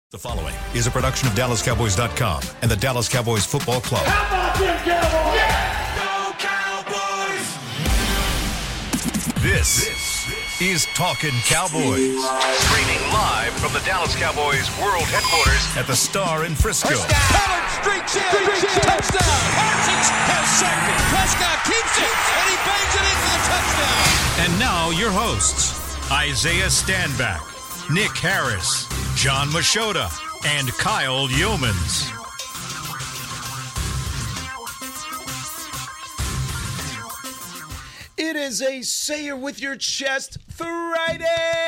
The following is a production of DallasCowboys.com and the Dallas Cowboys Football Club. How about them Cowboys? Yeah! Go Cowboys! This is Talkin' Cowboys. Streaming live from the Dallas Cowboys World Headquarters at the Star in Frisco. Pollard streaks in. Touchdown. Parsons has sacked it. Prescott keeps it. And he bangs it in for the touchdown. And now your hosts, Isaiah Stanback, Nick Harris, John Machota, and Kyle Yeomans. It is a Say It With Your Chest Friday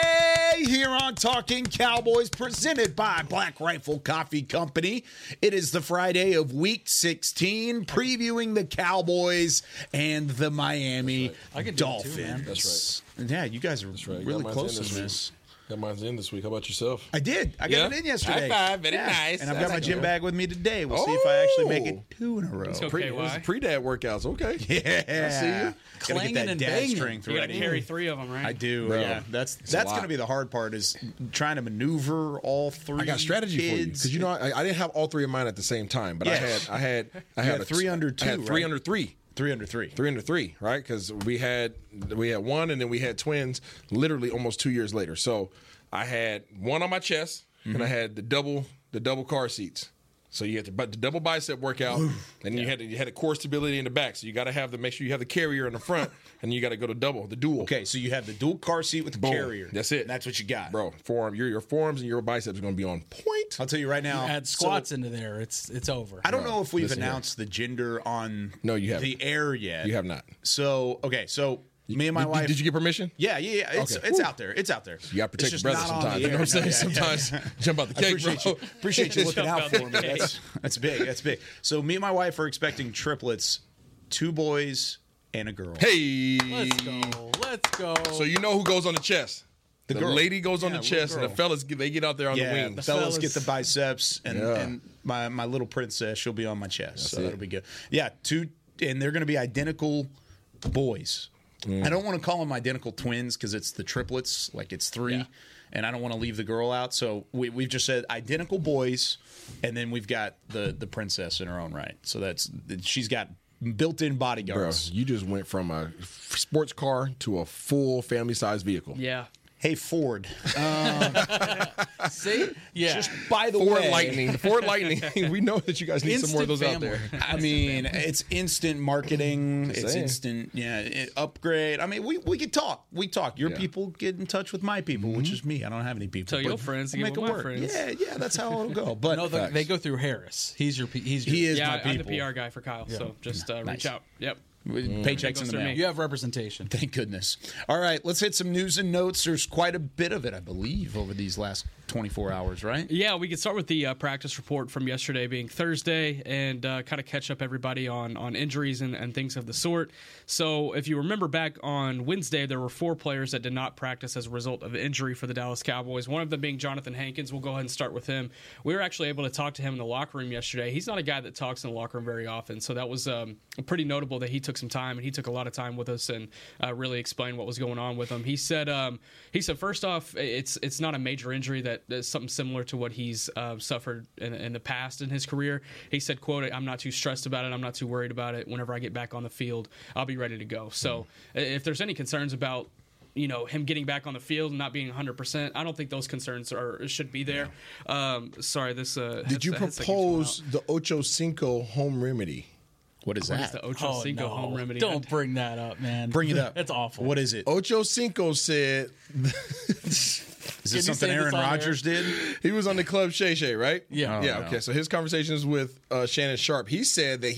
here on Talking Cowboys, presented by Black Rifle Coffee Company. It is the Friday of Week 16, previewing the Cowboys and the Miami Dolphins. Too, man. That's right. Yeah, you guys are really close in this. Got mine in this week. How about yourself? I did. I got it in yesterday. High five. Very nice. And I've got my gym bag with me today. We'll see if I actually make it 2 in a row. It's okay, why? Pre-dad workouts. Okay. Yeah. I see you. Gotta get that dad strength You got ready. to carry 3 of them, right? I do. Bro, Yeah, that's a going to be the hard part is trying to maneuver all 3. I got strategy for you because I didn't have all 3 of mine at the same time, but Yes. I had had 3 under 2. I had 3 under 3. 3 under 3. 3 under 3, right? Because we had one, and then we had twins literally almost 2 years later. So I had one on my chest, and I had the double car seats. So you had the double bicep workout, and you had a core stability in the back. So you got to make sure you have the carrier in the front, and you got to go to the dual. Okay, so you have the dual car seat with the Boom. carrier. That's it. And that's what you got, Bro. Your forearms and your biceps are going to be on point. I'll tell you right now. Add squats into there. It's over. I don't know if we've listen announced the gender on No, you haven't. the air yet. You have not. So me and my wife. Did you get permission? Yeah. It's Okay. out there. It's out there. You got to protect It's your just brother not on sometimes. the You know what I'm air. saying? No, yeah, Sometimes jump out the cake, bro. Appreciate you looking Jump out out for the me. cake. That's big. That's big. So me and my wife are expecting triplets, 2 boys and a girl. Hey. Let's go. So you know who goes on the chest? The girl. lady goes on Yeah, the little chest, and the girl. fellas they get out there on the Yeah, wings. the fellas fellas. get the biceps, and, Yeah. and my little princess, she'll be on my chest, so it. that'll be good. Yeah, 2, and they're going to be identical boys. I don't want to call them identical twins because it's the triplets, like it's 3, Yeah. and I don't want to leave the girl out. So we've just said identical boys, and then we've got the princess in her own right. So she's got built-in Bro, bodyguards. you just went from a sports car to a full family-sized vehicle. Yeah. Hey, Ford. See? Yeah. Just by the Ford way, Lightning. The Ford Lightning. We know that you guys need some more of those Instant out there. family. I mean, it's instant marketing. It's saying. instant, upgrade. I mean, we could talk. We talk. Your Yeah. people get in touch with my people, which Mm-hmm. is me. I don't have any people. Tell your but friends to we'll get make with it my work. friends. Yeah, that's how it'll go. But No, they go through Harris. He is he is yeah, my I'm the people. PR guy for Kyle, so just Nice. reach out. Yep. Paychecks in the through mail. me. You have representation. Thank goodness. All right, let's hit some news and notes. There's quite a bit of it, I believe, over these last 24 hours, right? Yeah, we could start with the practice report from yesterday being Thursday and kind of catch up everybody on injuries and things of the sort. So if you remember back on Wednesday, there were 4 players that did not practice as a result of injury for the Dallas Cowboys, one of them being Jonathan Hankins. We'll go ahead and start with him. We were actually able to talk to him in the locker room yesterday. He's not a guy that talks in the locker room very often, so that was pretty notable that he took some time, and he took a lot of time with us and really explained what was going on with him. He said first off, it's not a major injury that is something similar to what he's suffered in the past in his career. He said, quote, "I'm not too stressed about it. I'm not too worried about it. Whenever I get back on the field, I'll be ready to go." So if there's any concerns about him getting back on the field and not being 100%, I don't think those concerns should be there. Sorry, this Did you propose the Ocho Cinco home remedy? What is What that? is the Ocho Cinco home remedy? Don't bring that up, man. Bring it up. It's awful. What is it? Ocho Cinco said Is you this something say this Aaron on air? Rodgers did? he was on the Club Shay Shay, right? Yeah. Oh, yeah. no. Okay. So his conversations with Shannon Sharp, he said that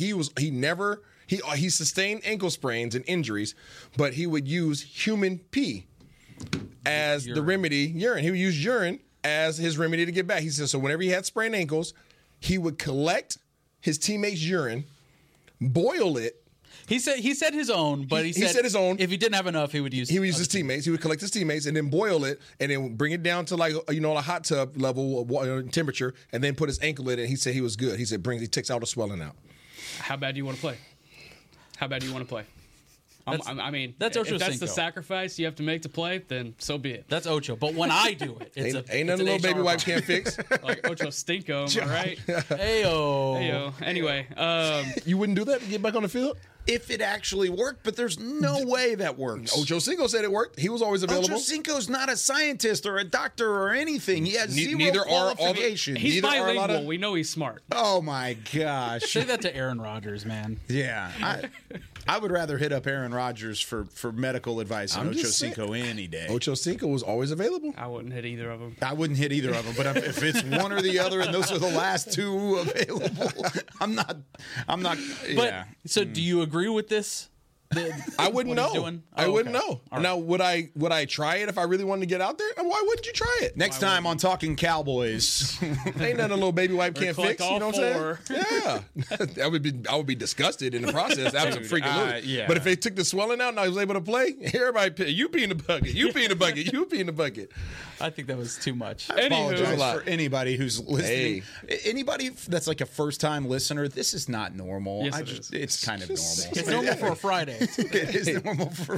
he sustained ankle sprains and injuries, but he would use human pee as the remedy. Urine. He would use urine as his remedy to get back. He said so. Whenever he had sprained ankles, he would collect his teammates' urine, boil it. He said his own, but he said his own. If he didn't have enough, he would use. He would use his teammates. He would collect his teammates and then boil it and then bring it down to a hot tub level of temperature and then put his ankle in it. And he said he was good. He said he takes all the swelling out. How bad do you want to play? How bad do you want to play? I mean, that's Ocho if that's the Cinco. sacrifice you have to make to play, then so be it. That's Ocho. But when I do it, it's Ain't nothing a little baby wipe can't fix. Like Ocho Stinko, am I right? Heyo. Heyo. Anyway, You wouldn't do that to get back on the field? If it actually worked, but there's no way that works. Ocho Cinco said it worked. He was always available. Ocho Cinco's not a scientist or a doctor or anything. He has zero neither are all the- qualifications. he's Neither are a lot bilingual. of- We know he's smart. Oh my gosh. Say that to Aaron Rodgers, man. Yeah. I would rather hit up Aaron Rodgers for medical advice than I'm Ocho just saying. Cinco any day. Ocho Cinco was always available. I wouldn't hit either of them. I wouldn't hit either of them, but if it's one or the other, and those are the last two available, I'm not. But Yeah. so, do you agree with this? I wouldn't what he's know. doing? I Oh, wouldn't okay. know. All right. Now, would I try it if I really wanted to get out there? And why wouldn't you try it? Next time on Talking Cowboys, Ain't nothing a little baby wipe can't collect fix. You all know what I'm saying? Yeah, I would be disgusted in the process. I was freaking lose. yeah. But if they took the swelling out and I was able to play, everybody, you pee in the bucket, you pee in the bucket, you pee in the bucket. I think that was too much. apologize a lot. for anybody who's listening. Anybody that's like a first-time listener, this is not normal. Yes, it is. It's kind of normal. It's normal for a Friday. It is normal for.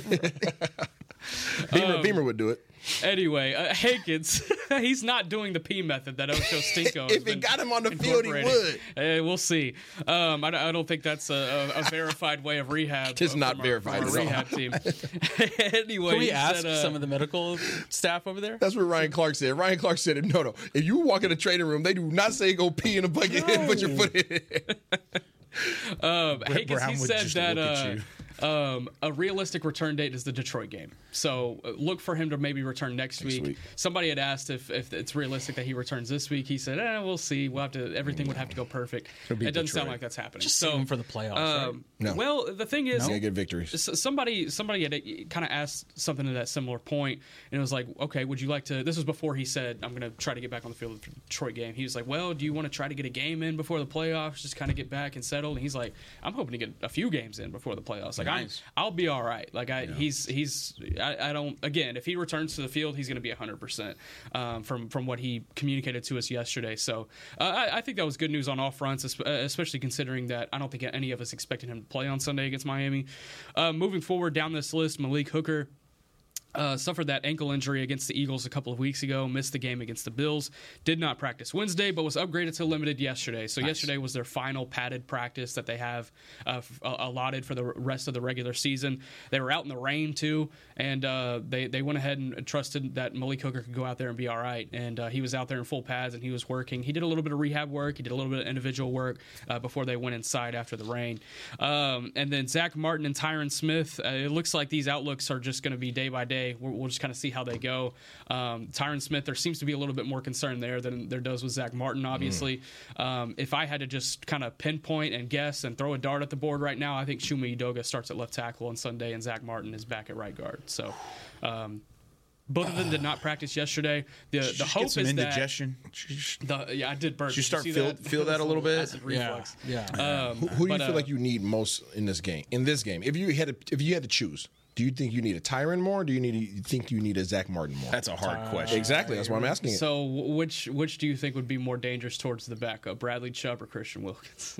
Beamer would do it. Anyway, Hankins, he's not doing the P method that Ocho Stinko has If it been got him on the field, he incorporating. would. We'll see. I don't think that's a verified way of rehab. It's not from verified Our at all. rehab team. Anyway, Can we he ask said, some of the medical staff over there? That's what Ryan Clark said. Ryan Clark said, no. If you walk in the training room, they do not say go pee in a bucket and put your foot in it. Hankins, Brown he would said just that look at you. a realistic return date is the Detroit game. So look for him to maybe return next week. Somebody had asked if it's realistic that he returns this week. He said, we'll see. We'll have to. Everything would have to go perfect. It doesn't sound Detroit. like that's happening. Just so save him for the playoffs, right? No. Well, the thing is, Yeah, good victories. somebody had kind of asked something to that similar point, and it was like, okay, would you like to? This was before he said, I'm going to try to get back on the field for the Detroit game. He was like, well, do you want to try to get a game in before the playoffs, just kind of get back and settled? And he's like, I'm hoping to get a few games in before the playoffs. Like, Nice. I'll be all right. Like, I don't. Again, if he returns to the field, he's going to be 100% from what he communicated to us yesterday. So I think that was good news on all fronts, especially considering that I don't think any of us expected him to play on Sunday against Miami. Moving forward down this list, Malik Hooker suffered that ankle injury against the Eagles a couple of weeks ago, missed the game against the Bills, did not practice Wednesday, but was upgraded to limited yesterday. So yesterday was their final padded practice that they have allotted for the rest of the regular season. They were out in the rain too, and they went ahead and trusted that Malik Hooker could go out there and be all right. And he was out there in full pads, and he was working. He did a little bit of rehab work. He did a little bit of individual work before they went inside after the rain. And then Zach Martin and Tyron Smith, it looks like these outlooks are just going to be day by day. We'll just kind of see how they go. Tyron Smith, there seems to be a little bit more concern there than there does with Zach Martin, obviously. If I had to just kind of pinpoint and guess and throw a dart at the board right now, I think Shuma Udoga starts at left tackle on Sunday and Zach Martin is back at right guard. So both of them did not practice yesterday. The hope get some is indigestion. I did burp. Did you start see feel that a little bit? Acid reflux. Yeah. Who do you feel like you need most in this game? If you had to choose, do you think you need a Tyron more? Or do you think you need a Zach Martin more? That's a hard question. Exactly. That's why I'm asking it. So which do you think would be more dangerous towards the backup, Bradley Chubb or Christian Wilkins?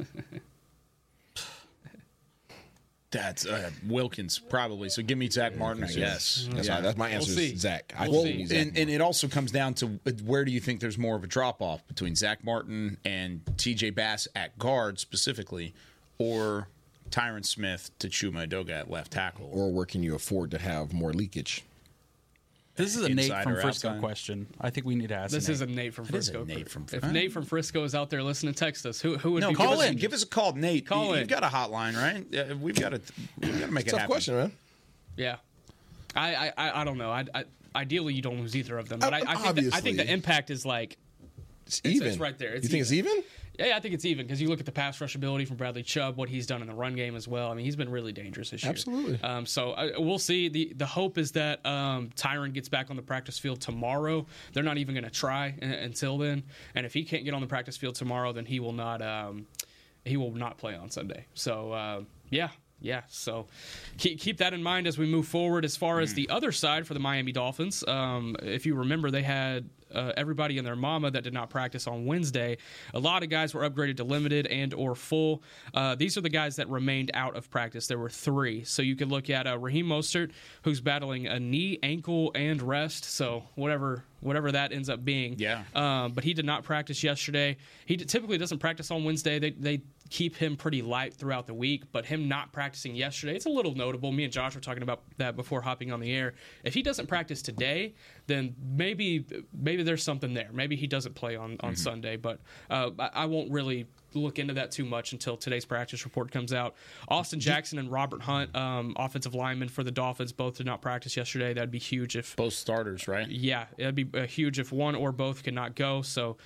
That's Wilkins probably. So give me Zach Martin, I guess. That's my answer. We'll see. Is Zach. We'll I see. need Zach And it also comes down to where do you think there's more of a drop off between Zach Martin and TJ Bass at guard specifically, or Tyron Smith to Chuma Udoga at left tackle? or where can you afford to have more leakage? This is a Nate Inside from or Frisco outside? question. I think we need to ask This Nate. is a Nate from Frisco. Nate from if Frisco. Nate from Frisco is out there listening, text us. Who would No, be call good? in. Give us a call, Nate. Call in. You've got a hotline, right? Yeah, we've got to make it Tough happen. question, man. Yeah, I don't know. I ideally you don't lose either of them, but I think Obviously. the impact is like It's even. it's right there. It's you think it's even? Yeah, I think it's even because you look at the pass rush ability from Bradley Chubb, what he's done in the run game as well. I mean, he's been really dangerous this year. Absolutely. So we'll see. The hope is that Tyron gets back on the practice field tomorrow. They're not even going to try until then. And if he can't get on the practice field tomorrow, then he will not play on Sunday. So yeah. So keep that in mind as we move forward. As far as the other side for the Miami Dolphins, if you remember, they had everybody and their mama that did not practice on Wednesday. A lot of guys were upgraded to limited and or full. These are the guys that remained out of practice. There were 3. So you could look at Raheem Mostert, who's battling a knee, ankle, and rest. So whatever that ends up being. Yeah. But he did not practice yesterday. He typically doesn't practice on Wednesday. They keep him pretty light throughout the week, but him not practicing yesterday, it's a little notable. Me and Josh were talking about that before hopping on the air. If he doesn't practice today, then maybe there's something there. Maybe he doesn't play on Sunday, but I won't really look into that too much until today's practice report comes out. Austin Jackson and Robert Hunt, offensive linemen for the Dolphins, both did not practice yesterday. That'd be huge if both starters, right? Yeah, it'd be huge if one or both could not go. So,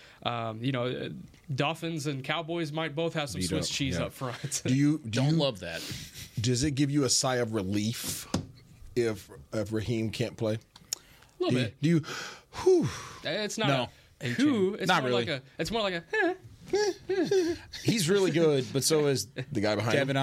Dolphins and Cowboys might both have some Swiss cheese up front. Don't love that. Does it give you a sigh of relief if Raheem can't play? A little bit. Do you? Whew. It's not. No. It's not more really. It's more like a. He's really good, but so is The guy behind Devin him?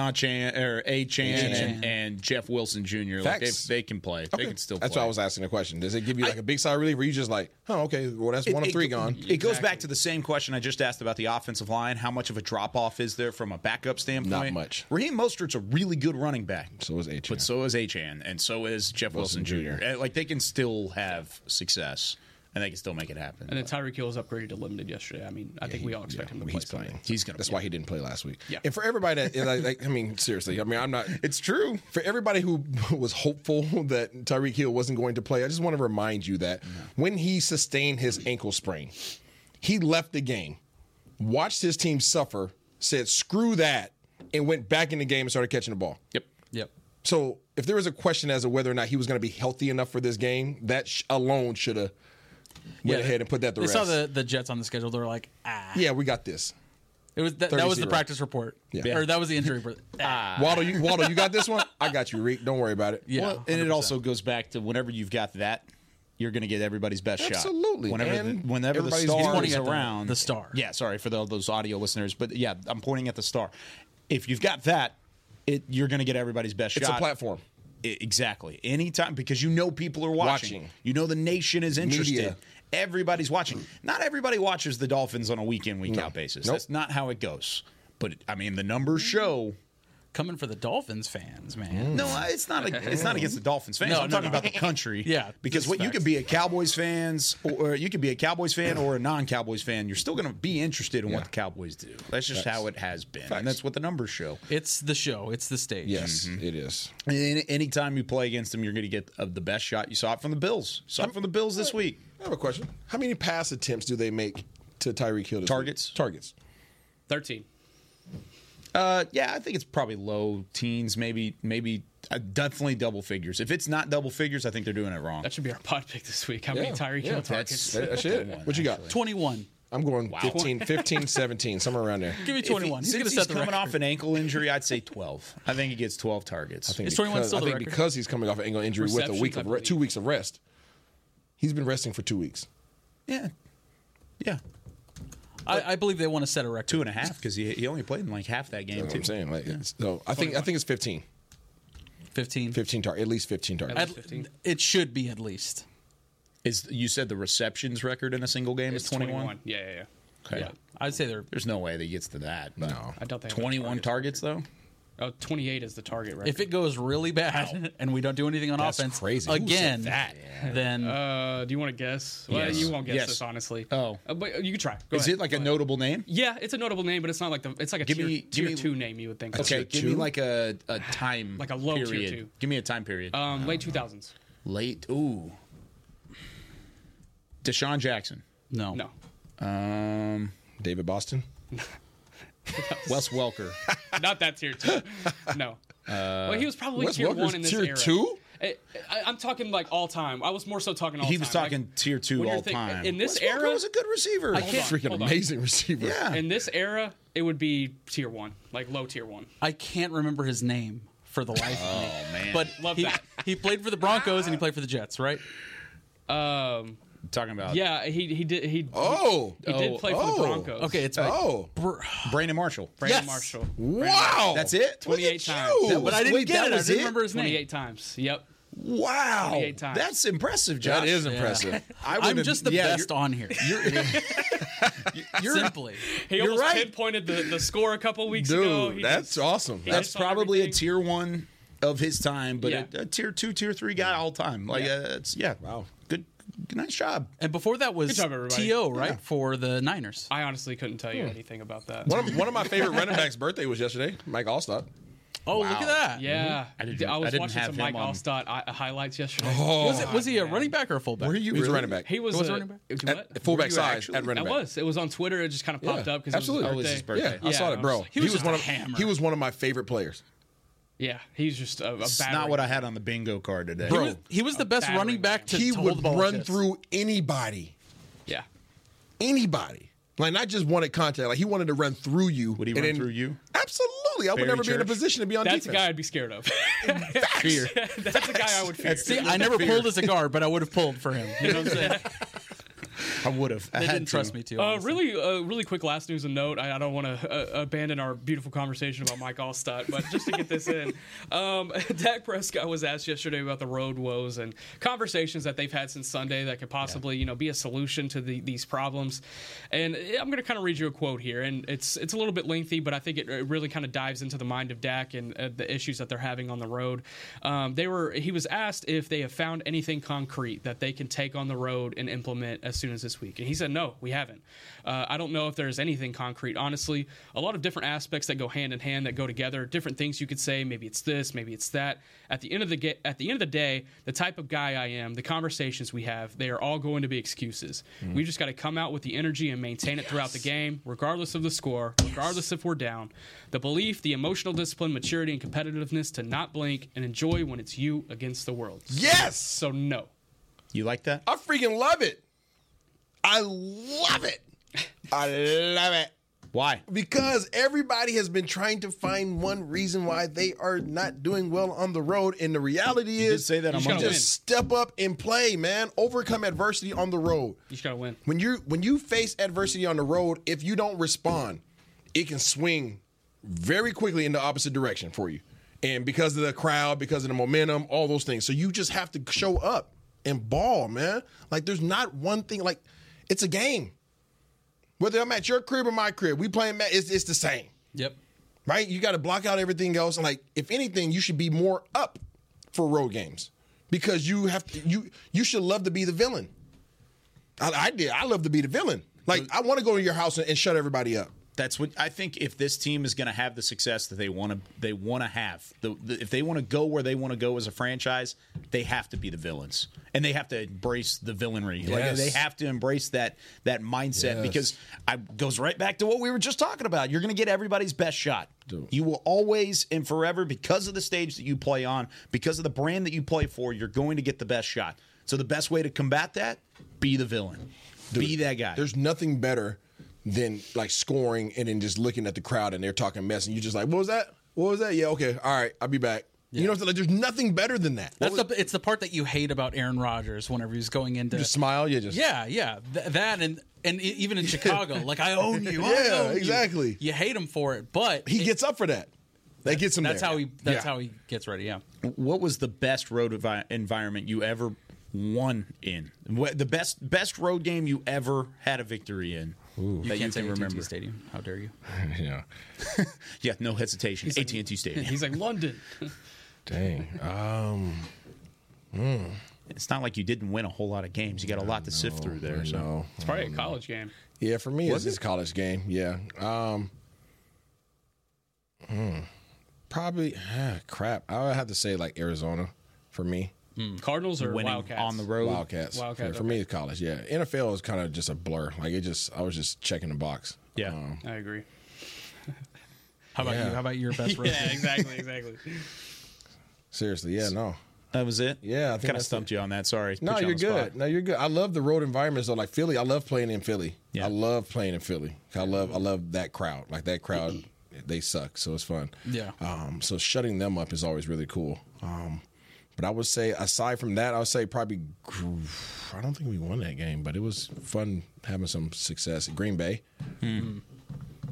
Achane and Jeff Wilson Jr. Like Facts. they can play. They can still That's play. why I was asking the question. Does it give you like a big sigh of relief, or you just like, oh, okay, well that's one of 3 gone? It goes back to the same question I just asked about the offensive line. How much of a drop-off is there from a backup standpoint? Not much. Raheem Mostert's a really good running back. So is Achane. But so is Achane, and so is Jeff Wilson Jr. Like, they can still have success, and they can still make it happen. And then Tyreek Hill was upgraded to limited yesterday. I mean, I think we all expect him to play. He's playing. Sunday. He's gonna That's play. why he didn't play last week. Yeah. And for everybody that, I mean, seriously, I mean, I'm not. It's true. For everybody who was hopeful that Tyreek Hill wasn't going to play, I just want to remind you that when he sustained his ankle sprain, he left the game, watched his team suffer, said, screw that, and went back in the game and started catching the ball. Yep. So if there was a question as to whether or not he was going to be healthy enough for this game, that alone should have went ahead and put that to They rest. saw the Jets on the schedule. They were like, Yeah, we got this. It was that was the 30-0. practice report. Yeah. Or that was the injury report. Waddle, you got this one? I got you, Reek. Don't worry about it. Yeah. Well, and it also goes back to whenever you've got that, you're going to get everybody's best Absolutely. shot. And Whenever the everybody's star pointing is at around. the star. Yeah, sorry for those audio listeners. But yeah, I'm pointing at the star. If you've got that, you're going to get everybody's best It's shot. a platform. Exactly. Anytime, because you know people are watching. You know the nation is interested. Media. Everybody's watching. Not everybody watches the Dolphins on a week-in, week-out basis. Nope. That's not how it goes. But, I mean, the numbers show. Coming for the Dolphins fans, man. No, it's not against the Dolphins fans. No, I'm no, talking no. about the country. Yeah, Because that's you facts. could be a Cowboys fans, or you could be a Cowboys fan or a non-Cowboys fan. You're still going to be interested in what the Cowboys do. That's just how it has been, and that's what the numbers show. It's the show. It's the stage. Yes, it is. And anytime you play against them, you're going to get the best shot. You saw it from the Bills. You saw it from the Bills this week. I have a question. How many pass attempts do they make to Tyreek Hill this Targets? week? Targets. 13. Yeah, I think it's probably low teens, maybe definitely double figures. If it's not double figures, I think they're doing it wrong. That should be our pod pick this week. How many Tyreek Hill targets? That's it. What you got? 21. I'm going 15, 17, somewhere around there. Give me 21. He's going to Since set the coming record. off an ankle injury, I'd say 12. I think he gets 12 targets. I think Is 21 still the I think record? because he's coming off an ankle injury with a Receptions, week I of believe. 2 weeks of rest. He's been resting for 2 weeks. Yeah. I believe they want to set a record. 2.5 because he only played in like half that game That's too. what I'm saying. Like, so I think it's 15. 15. 15 targets. At least 15 targets. At least 15. It should be at least. You said the receptions record in a single game is It's 21? Yeah. Okay. Yeah. I'd say they're. There's no way that he gets to that. But No. I doubt they have 21 targets though? Oh, 28 is the target record. If it goes really bad and we don't do anything on That's offense crazy. Who said again, that? then do you want to guess? Well, Yes. you won't guess Yes. this, honestly. Oh. But you can try. Go Is ahead. it like a notable name? Yeah, it's a notable name, but it's not like it's like a Give me- tier give me- 2 name you would think. Okay, tier give me two? like a time Like a low tier period. two. Give me a time period. Late 2000s. Late. Ooh. Deshaun Jackson. no. No. David Boston. Wes Welker. Not that tier 2. No. Well, he was probably Wes tier Welker's 1 in this tier era. 2? I'm talking like all time. I was more so talking all time. He was talking Like, tier 2 when you're all thinking- time. in this Wes era- Welker was a good receiver. I can't- Freaking hold on. amazing receiver. Yeah. in this era, it would be tier 1, like low tier 1. I can't remember his name for the life of me. Oh man. But Love he, that. he played for the Broncos and he played for the Jets, right? talking about Yeah, he did. He did play for the Broncos. Okay, it's Brandon Marshall. Brandon Yes. Marshall. Wow. That's it? 28 Look at times. you. Yeah, but I didn't Wait, get that it. I was didn't it? remember his name. 28 times. Yep. Wow. 28 times. That's impressive, Josh. That is impressive. I'm just the best on here. You're Simply. He You're almost right. pinpointed the score a couple weeks ago. Dude, He that's just- awesome. he That's just saw probably everything. a tier 1 of his time, but Yeah. a tier 2, tier 3 guy all time. Like, it's Wow. Good, nice job. And before that was Good job, everybody. T.O., right? For the Niners. I honestly couldn't tell you anything about that. One of my favorite running backs' birthday was yesterday. Mike Allstott. Oh, look at that. Yeah, I I, didn't- I was didn't watching have some Mike him on. Allstott highlights yesterday. Was he a running back or a fullback? Were you He was a really? running back. He was was a a running back? What? At fullback you size actually? at running It back. was. It was on Twitter. It just kind of popped up because absolutely. it Oh, was it was his his birthday. birthday. I saw Yeah, it, bro. was- He was He just one a of hammer. he was one of my favorite players. Yeah, he's just a It's battering. not what I had on the bingo card today. Bro, He was the best battering running back to he to hold the would ball like run this. through anybody. Yeah. Anybody. Like, not just wanted contact. Like, he wanted to run through you. Would he and run then- through you? Absolutely. I would Barry never be in a Church? position to be on That's a defense. guy I'd be scared of. Fear. That's a guy I would fear. See, I never pulled as a guard, but I would have pulled for him. You know what I'm saying? I would have. They didn't trust me too. Really quick last news and note. I don't want to abandon our beautiful conversation about Mike Allstott, but just to get this in, Dak Prescott was asked yesterday about the road woes and conversations that they've had since Sunday that could possibly, be a solution to these problems. And I'm going to kind of read you a quote here, and it's a little bit lengthy, but I think it really kind of dives into the mind of Dak and the issues that they're having on the road. He was asked if they have found anything concrete that they can take on the road and implement as soon as this week. And he said, no, we haven't. I don't know if there's anything concrete. Honestly, a lot of different aspects that go hand in hand, that go together, different things you could say. Maybe it's this, maybe it's that. At the end of the day, the type of guy I am, the conversations we have, they are all going to be excuses. We just got to come out with the energy and maintain it throughout the game, regardless of the score, regardless if we're down. The belief, the emotional discipline, maturity, and competitiveness to not blink and enjoy when it's you against the world. Yes. So no. You like that? I freaking love it. I love it. I love it. Why? Because everybody has been trying to find one reason why they are not doing well on the road. And the reality You did is, say that on just gotta Monday. just step up and play, man. Overcome adversity on the road. You just got to win. When you face adversity on the road, if you don't respond, it can swing very quickly in the opposite direction for you. And because of the crowd, because of the momentum, all those things. So you just have to show up and ball, man. Like, there's not one thing. Like, it's a game. Whether I'm at your crib or my crib, we playing, it's the same. Yep. Right? You got to block out everything else. And, like, if anything, you should be more up for road games because you have to. You should love to be the villain. I did. I love to be the villain. Like, I want to go to your house and shut everybody up. That's what I think. If this team is going to have the success that they want to have, if they want to go where they want to go as a franchise, they have to be the villains, and they have to embrace the villainry. Like, Yes. they have to embrace that mindset Yes. because it goes right back to what we were just talking about. You're going to get everybody's best shot. Dude. You will always and forever, because of the stage that you play on, because of the brand that you play for, you're going to get the best shot. So the best way to combat that, be the villain, be that guy. There's nothing better than like scoring and then just looking at the crowd and they're talking mess and you just like, what was that? What was that? Yeah, okay, all right, I'll be back. You know, like, there's nothing better than that. It's the part that you hate about Aaron Rodgers whenever he's going into. Just smile, you just Yeah. That and even in Chicago, like, I own you. I Yeah, own you. exactly. You hate him for it, but he gets up for that. That gets him. That's there. how he gets ready. Yeah. What was the best road environment you ever won in? The best road game you ever had a victory in? You that you can't say can AT&T remember. Stadium. How dare you? Yeah. Yeah, no hesitation. AT&T Stadium. He's like, London. Dang. It's not like you didn't win a whole lot of games. You got a lot to sift through there. So No. It's probably a college game. Yeah, for me, it's a college game. Yeah. Probably. Crap. I would have to say like Arizona for me. Cardinals or winning Wildcats? on the road. Wildcats. Wildcats, For me, it's college. Yeah. NFL is kind of just a blur. Like I was just checking the box. Yeah. I agree. How about Yeah. you? How about your best road? Yeah, exactly. Seriously. Yeah. No. That was it? Yeah, I think Kind of that's stumped you on that. Sorry. No, Put you you're on the spot. good. No, you're good. I love the road environments though. Like Philly, I love playing in Philly. Yeah. I love playing in Philly. I love that crowd. Like that crowd, they suck, so it's fun. Yeah. So shutting them up is always really cool. But I would say aside from that, I would say probably I don't think we won that game, but it was fun having some success at Green Bay.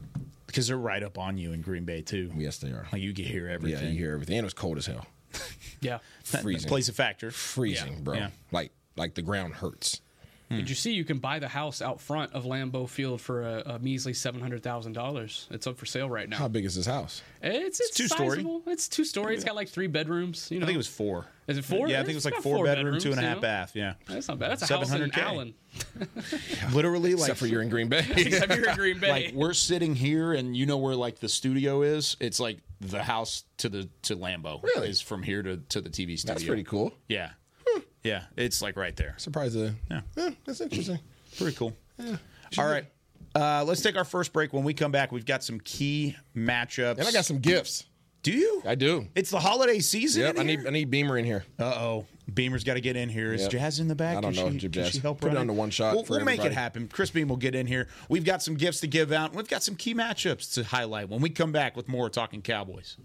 Because they're right up on you in Green Bay, too. Yes, they are. Like, you can hear everything. Yeah, you hear everything. And it was cold as hell. Yeah. That Freezing. plays a factor. Freezing, bro. Yeah. Like the ground hurts. Did you see you can buy the house out front of Lambeau Field for a measly $700,000? It's up for sale right now. How big is this house? It's two-story. sizable. It's 2-story. It's got like 3 bedrooms. You know. I think it was 4. Is it 4? Yeah, I think it was like got 4 bedroom, bedrooms, 2.5 bath. Yeah, That's not bad. That's a house in $700K. Allen. Literally, like Except for you're in Green Bay. Except you're in Green Bay. like we're sitting here, and you know where like the studio is. It's like the house to Lambeau. Really? Is from here to the TV studio. That's pretty cool. Yeah, yeah, it's like right there. Surprised. Yeah, that's interesting. Pretty cool. Yeah. All right, let's take our first break. When we come back, we've got some key matchups. And I got some gifts. Do you? I do. It's the holiday season. Yep, in I here? need Beamer in here. Uh-oh. Beamer's got to get in here. Is Yep. Jazz in the back? I don't know. Can Jazz. she help Put it run on to one shot for We'll make it everybody. happen. Chris Beam will get in here. We've got some gifts to give out. We've got some key matchups to highlight when we come back with more Talking Cowboys.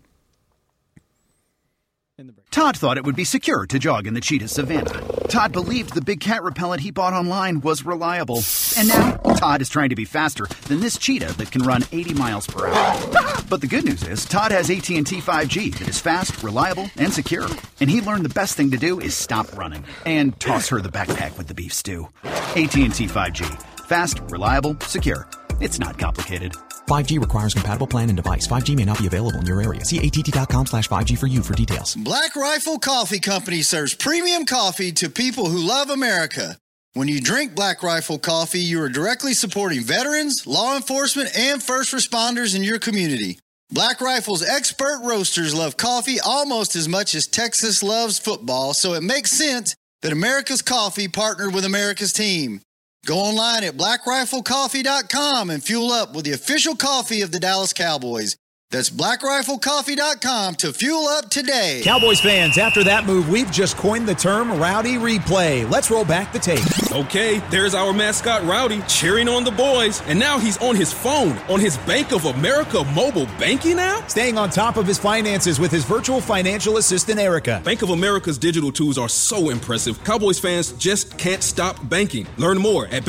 Todd thought it would be secure to jog in the cheetah savanna. Todd believed the big cat repellent he bought online was reliable. And now, Todd is trying to be faster than this cheetah that can run 80 miles per hour. But the good news is, Todd has AT&T 5G that is fast, reliable, and secure. And he learned the best thing to do is stop running and toss her the backpack with the beef stew. AT&T 5G. Fast, reliable, secure. It's not complicated. 5G requires compatible plan and device. 5G may not be available in your area. See att.com/5G for you for details. Black Rifle Coffee Company serves premium coffee to people who love America. When you drink Black Rifle coffee, you are directly supporting veterans, law enforcement, and first responders in your community. Black Rifle's expert roasters love coffee almost as much as Texas loves football, so it makes sense that America's Coffee partnered with America's team. Go online at blackriflecoffee.com and fuel up with the official coffee of the Dallas Cowboys. That's blackriflecoffee.com to fuel up today. Cowboys fans, after that move, we've just coined the term Rowdy Replay. Let's roll back the tape. Okay, there's our mascot Rowdy cheering on the boys. And now he's on his phone, on his Bank of America mobile banking app? Staying on top of his finances with his virtual financial assistant, Erica. Bank of America's digital tools are so impressive. Cowboys fans just can't stop banking. Learn more at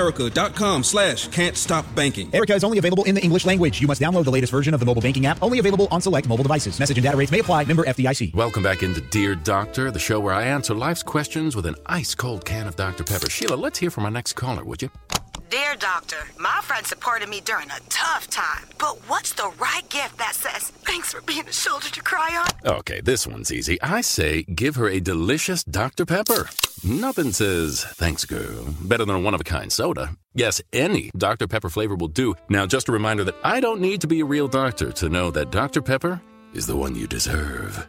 bankofamerica.com/can't stop banking. Erica is only available in the English language. You must download the latest version of the mobile banking app, only available on select mobile devices. Message and data rates may apply. Member FDIC. Welcome back into Dear Doctor, the show where I answer life's questions with an ice-cold can of Dr. Pepper. Sheila, let's hear from our next caller, would you? Dear Doctor, my friend supported me during a tough time, but what's the right gift that says, thanks for being a shoulder to cry on? Okay, this one's easy. I say give her a delicious Dr. Pepper. Nothing says, thanks, girl, better than a one-of-a-kind soda. Yes, any Dr. Pepper flavor will do. Now, just a reminder that I don't need to be a real doctor to know that Dr. Pepper is the one you deserve.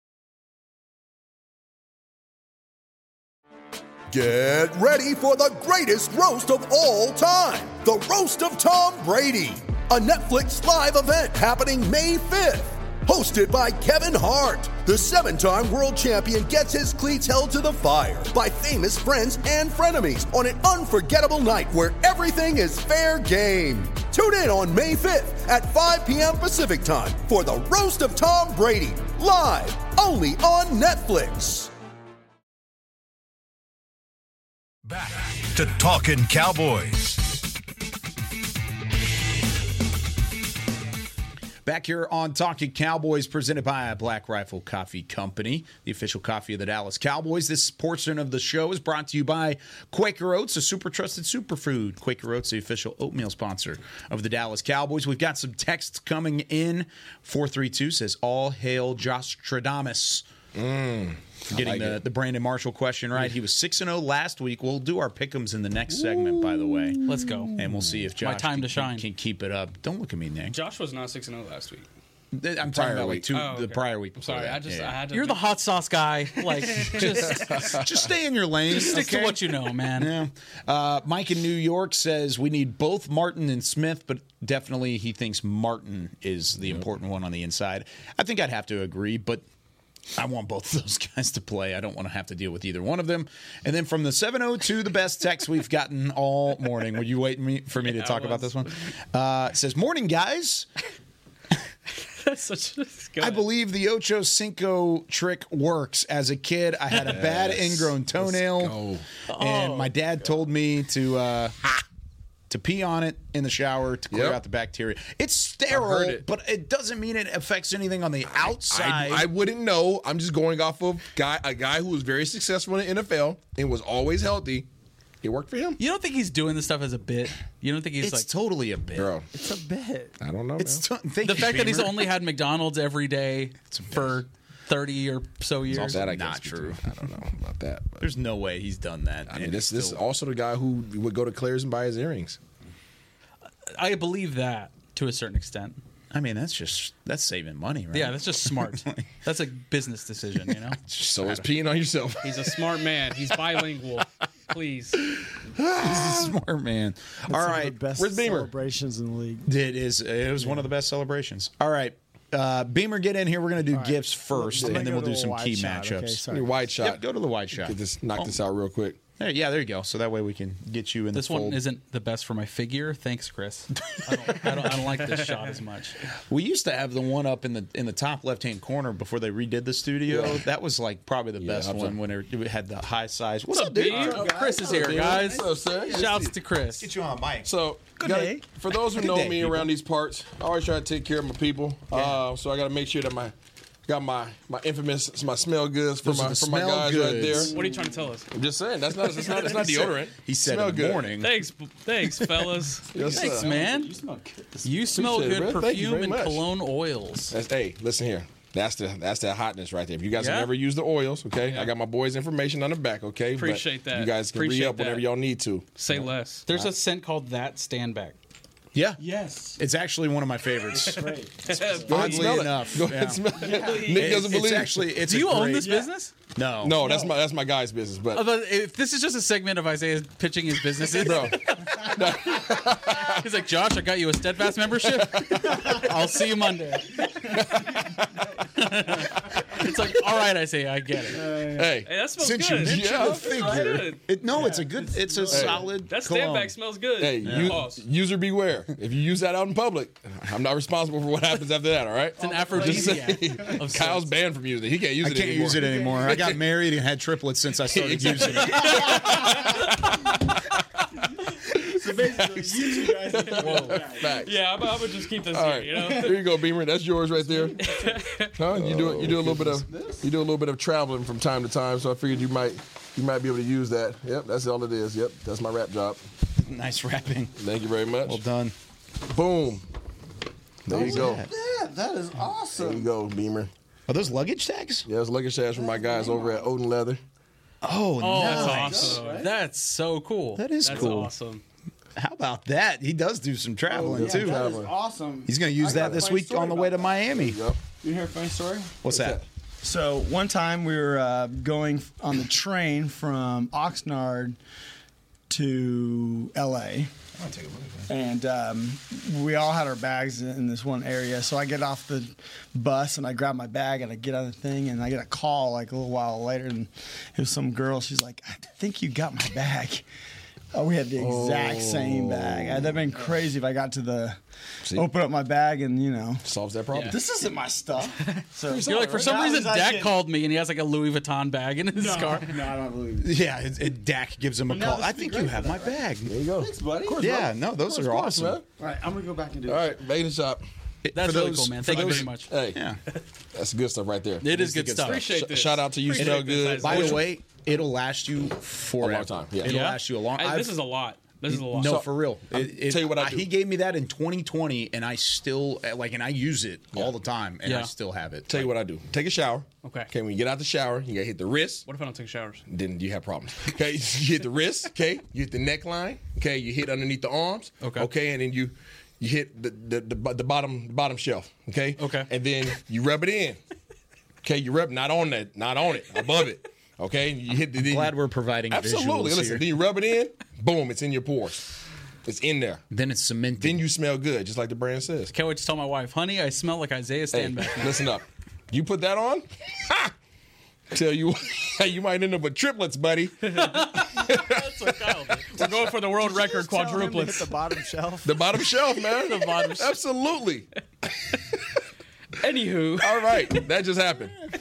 Get ready for the greatest roast of all time, the Roast of Tom Brady, a Netflix live event happening May 5th. Hosted by Kevin Hart, the 7-time world champion gets his cleats held to the fire by famous friends and frenemies on an unforgettable night where everything is fair game. Tune in on May 5th at 5 p.m. Pacific time for the Roast of Tom Brady, live only on Netflix. Back to Talking Cowboys. Back here on Talking Cowboys, presented by Black Rifle Coffee Company, the official coffee of the Dallas Cowboys. This portion of the show is brought to you by Quaker Oats, a super trusted superfood. Quaker Oats, the official oatmeal sponsor of the Dallas Cowboys. We've got some texts coming in. 432 says, all hail Josh Stradamus. Getting like the Brandon Marshall question right. He was 6-0 last week. We'll do our pick'ems in the next segment, by the way. Let's go. And we'll see if Josh My time to shine. can keep it up. Don't look at me, Nick. Josh was not 6-0 last week. I'm talking about like the prior week. I'm sorry. I had to. You're the hot sauce guy. Like, just stay in your lane. Stick to what you know, man. Yeah. Mike in New York says we need both Martin and Smith, but definitely he thinks Martin is the important one on the inside. I think I'd have to agree, but I want both of those guys to play. I don't want to have to deal with either one of them. And then from the 702, the best text we've gotten all morning. Were you waiting for me to talk about this one? It says, morning, guys. I believe the Ocho Cinco trick works. As a kid, I had a bad ingrown toenail, and my dad told me to to pee on it in the shower to clear out the bacteria. It's sterile, but it doesn't mean it affects anything on the outside. I wouldn't know. I'm just going off of a guy who was very successful in the NFL and was always healthy. It worked for him. You don't think he's doing this stuff as a bit? You don't think he's It's totally a bit. Bro. It's a bit. I don't know. It's man. The fact that he's only had McDonald's every day for 30 or so years. It's also not true. I don't know about that. But. There's no way he's done that. I mean, this is also the guy who would go to Claire's and buy his earrings. I believe that to a certain extent. I mean, that's saving money, right? Yeah, that's just smart. That's a business decision, you know? So it's peeing on yourself. He's a smart man. He's bilingual. Please. He's a smart man. That's All one of right. the best Where's Beamer? celebrations in the league. It was one of the best celebrations. All right. Beamer, get in here. We're going to do gifts first, and then we'll do some key matchups. Your wide shot. Yep, go to the wide shot. Knock this out real quick. There you go. So that way we can get you in this the fold. one isn't the best for my figure. Thanks, Chris. I don't like this shot as much. We used to have the one up in the top left hand corner before they redid the studio. Yeah. That was like probably the best one when it had the high size. What's up, dude? Chris is here, guys. Shouts to Chris. Get you on mic. So, Good day. For those who Good know day, me people. around these parts, I always try to take care of my people. So I got to make sure that my infamous my smell goods for Those are my the for my smell guys right there. goods. What are you trying to tell us? I'm just saying it's not deodorant. He said Smell in the good. morning. Thanks, fellas. Yes, Thanks, sir. man. You smell good. You smell Appreciate it, good bro. Thank you perfume very and much. cologne oils. Hey, listen here. That's the hotness right there. If you guys Yeah? have never used the oils, okay, I got my boys' information on the back, okay. But Appreciate that. You guys can Appreciate re-up whenever that. y'all need to. Say less. There's a scent called That Stand Back. Yeah. Yes. It's actually one of my favorites. Great. Go ahead and Oddly smell enough. it. Go ahead and smell it. Nick doesn't believe. It's Do you a own great- this business? No. No, that's my guy's business. But Although, if this is just a segment of Isaiah pitching his businesses, bro, he's like, Josh, I got you a Steadfast membership. I'll see you Monday. It's like, all right, Isaiah, I get it. hey, Hey, that smells Since good. you mentioned Yeah. the figure, it's a good, it's a solid. That cologne. stand back smells good. hey, Pause. user beware. If you use that out in public, I'm not responsible for what happens after that. All right. It's an Just aphrodisiac. saying, Kyle's banned from using it. He can't use I it can't anymore. use it anymore. I got married and had triplets since I started using it. So basically, you guys are doing that. Facts. Yeah, I'm gonna just keep this All here. right, You know. there you go, Beamer. That's yours right there. Huh? You do a little bit of traveling from time to time, so I figured you might be able to use that. Yep, that's all it is. Yep, that's my wrap job. Nice wrapping. Thank you very much. Well done. Boom. There you go. Yeah, that is There awesome. you go, Beamer. Are those luggage tags? Yeah, it's luggage tags from my guys over at Odin Leather. Oh, Oh, nice. that's awesome. That's so cool. That is That's cool. awesome. How about that? He does do some traveling Yeah, too. that is awesome. He's going to use I got that a this funny week story on the about way to that. Miami. Yep. You hear a funny story? What's that? So one time we were going on the train from Oxnard to L.A. And we all had our bags in this one area. So I get off the bus and I grab my bag and I get on the thing and I get a call like a little while later and it was some girl. She's like, I think you got my bag. Oh, we had the exact same bag. That'd have been crazy if I got to open up my bag and, Solves that problem. this isn't my stuff. So You're like, for some reason, Dak called me and he has like a Louis Vuitton bag in his car. No, I don't believe it. Yeah, Dak gives him a now call. this I would be think great you for have that, my right? bag. There you go. Thanks, buddy. Yeah, no, those are awesome. man. All right, I'm going to go back and do All it. right, Beta Shop. That's For really those- cool, man. for Thank you those- very much. Hey, Yeah. that's good stuff right there. It is good stuff. Appreciate this. Shout out to you, Appreciate Smell this, Good. Isaiah. By the way, it'll last you forever. A long time, yeah. It'll Yeah? last you a long This I've- is a lot. This is a lot. No, So, for real. Tell you what I do. He gave me that in 2020, and I still and I use it all the time, and I Yeah. still have it. Tell you what I do. Take a shower. Okay. Okay, when you get out the shower, you gotta hit the wrist. What if I don't take showers? Then you have problems. Okay, you hit the wrist. Okay, you hit the neckline. Okay, you hit underneath the arms. Okay. Okay, and then you hit the bottom shelf. Okay. Okay. And then you rub it in. Okay, you rub not on it, above it. Okay, you hit the. Glad we're providing Absolutely. visuals Listen, here. then you rub it in. Boom! It's in your pores. It's in there. Then it's cemented. Then you smell good, just like the brand says. Can't wait to tell my wife, honey, I smell like Isaiah Hey, Standback. listen up. You put that on. Ha! Tell you, you might end up with triplets, buddy. That's what Kyle did. We're going for the world record Hit quadruplets. the bottom shelf. The bottom shelf, man. The bottom shelf. Absolutely. Anywho, All right, that just happened.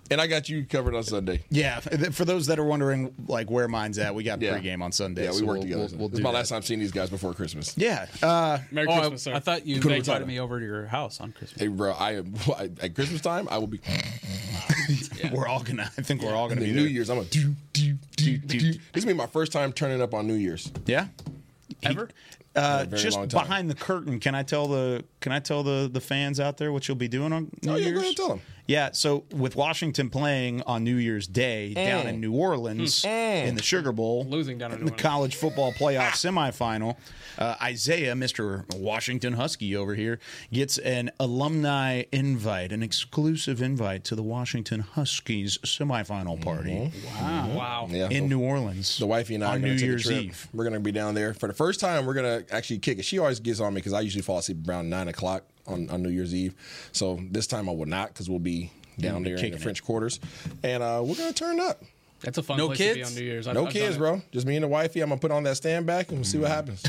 And I got you covered on Sunday. Yeah, for those that are wondering, like where mine's at, we got pregame on Sunday. Yeah, we work together. We'll this is my last time seeing these guys before Christmas. Yeah. Merry Christmas, sir. I thought you invited me over to your house on Christmas. Hey, bro, at Christmas time, I will be. We're all gonna. I think we're all gonna be New there. Year's. I'm a do. This is gonna be my first time turning up on New Year's. Yeah. Ever? Just behind the curtain, can I tell the fans out there what you'll be doing on New Year's? Go ahead, tell them. Yeah, so with Washington playing on New Year's Day down in New Orleans in the Sugar Bowl, losing down in New the Orleans. college football playoff semifinal, Isaiah, Mr. Washington Husky over here, gets an alumni invite, an exclusive invite to the Washington Huskies semifinal party. Wow. Yeah, in New Orleans. The wifey and I on are going New to take Year's a trip. Eve. We're going to be down there for the first time. We're going to actually kick it. She always gets on me because I usually fall asleep around 9 o'clock on New Year's Eve. So this time I will not because we'll be down there in the French Quarters, and we're going to turn up. That's a fun No place kids? to be on New Year's. No kids, bro. Just me and the wifey. I'm going to put on that stand back and we'll see what happens.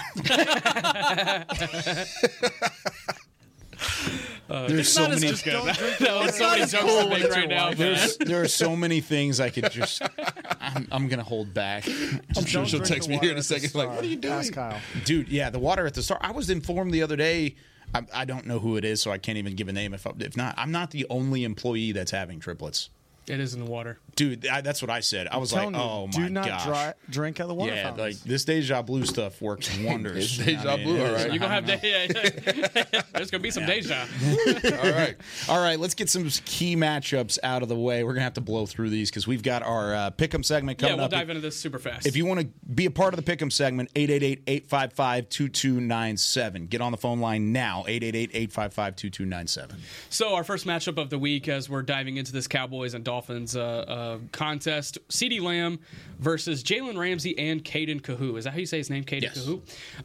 There's so many. So many jokes to make right now. There are so many things I could just. I'm gonna hold back. I'm sure she'll text me here in a second. Like, what are you doing, Ask Kyle. Dude? Yeah, the water at the start. I was informed the other day. I don't know who it is, so I can't even give a name. If not, I'm not the only employee that's having triplets. It is in the water. Dude, that's what I said. I was like, Telling you, oh my do not gosh. drink out of the water Yeah, fountains. like this Deja Blue stuff works wonders. It's Deja Blue, all right. You're going to have there's going to be some deja. All right, let's get some key matchups out of the way. We're going to have to blow through these because we've got our Pick'em segment coming We'll up. dive into this super fast. If you want to be a part of the Pick'em segment, 888-855-2297. Get on the phone line now, 888-855-2297. So our first matchup of the week as we're diving into this Cowboys and Dolphins contest, CeeDee Lamb versus Jalen Ramsey and Caden Kahoo. Is that how you say his name, Caden Kahoo?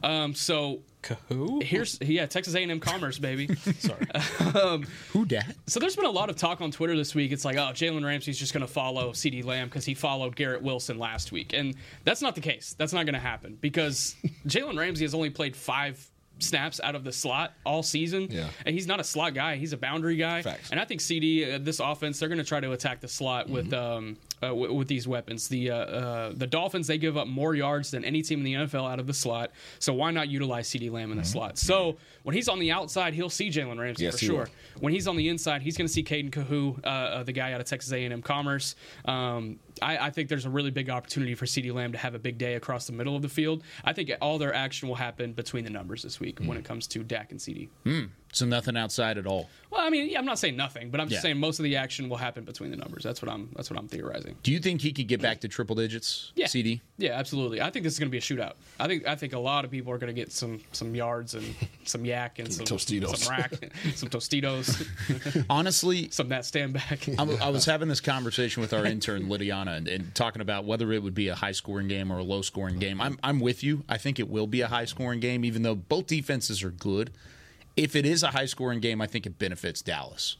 So Kahoo? Here's Texas A&M Commerce, baby. Sorry. Who dat? So there's been a lot of talk on Twitter this week. It's like, oh, Jalen Ramsey's just going to follow CeeDee Lamb because he followed Garrett Wilson last week. And that's not the case. That's not going to happen because Jalen Ramsey has only played 5 snaps out of the slot all season. Yeah. And he's not a slot guy. He's a boundary guy. Facts. And I think CD, this offense, they're going to try to attack the slot with these weapons. The Dolphins, they give up more yards than any team in the NFL out of the slot. So why not utilize CeeDee Lamb in the slot? So when he's on the outside, he'll see Jalen Ramsey for sure. When he's on the inside, he's going to see Caden Kahoo, the guy out of Texas A&M Commerce. I think there's a really big opportunity for CeeDee Lamb to have a big day across the middle of the field. I think all their action will happen between the numbers this week when it comes to Dak and CeeDee. So nothing outside at all. Well, I mean, I'm not saying nothing, but I'm just saying most of the action will happen between the numbers. That's what I'm theorizing. Do you think he could get back to triple digits, Yeah. CD? Yeah, absolutely. I think this is going to be a shootout. I think a lot of people are going to get some yards and some yak and some Tostitos. some rack, some Tostitos. Honestly, some that stand back. I was having this conversation with our intern Lydiana and talking about whether it would be a high-scoring game or a low-scoring game. I'm with you. I think it will be a high-scoring game, even though both defenses are good. If it is a high-scoring game, I think it benefits Dallas.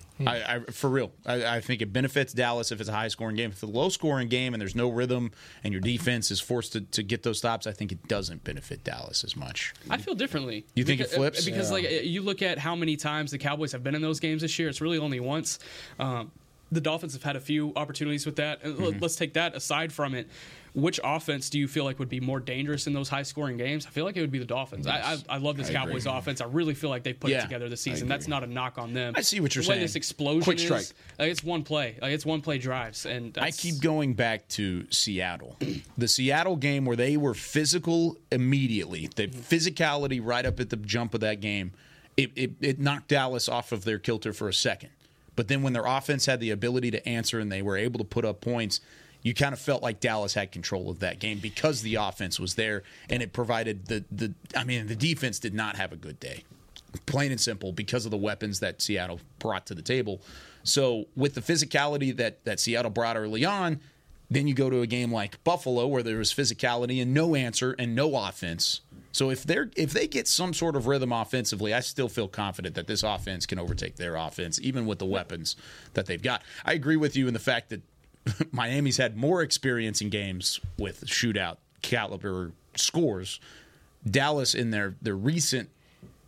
For real. I think it benefits Dallas if it's a high-scoring game. If it's a low-scoring game and there's no rhythm and your defense is forced to get those stops, I think it doesn't benefit Dallas as much. I feel differently. You think it flips? Because like you look at how many times the Cowboys have been in those games this year, it's really only once. The Dolphins have had a few opportunities with that. Let's take that aside from it. Which offense do you feel like would be more dangerous in those high-scoring games? I feel like it would be the Dolphins. Yes. I love this Cowboys offense. I really feel like they've put it together this season. That's not a knock on them. I see what you're the way saying. This explosion Quick strike. is, it's one play. It's one-play drives. And I keep going back to Seattle. The Seattle game where they were physical immediately, the physicality right up at the jump of that game, it knocked Dallas off of their kilter for a second. But then when their offense had the ability to answer and they were able to put up points, you kind of felt like Dallas had control of that game because the offense was there and it provided the defense did not have a good day. Plain and simple, because of the weapons that Seattle brought to the table. So with the physicality that Seattle brought early on, then you go to a game like Buffalo where there was physicality and no answer and no offense. So if they get some sort of rhythm offensively, I still feel confident that this offense can overtake their offense, even with the weapons that they've got. I agree with you in the fact that Miami's had more experience in games with shootout caliber scores. Dallas, in their recent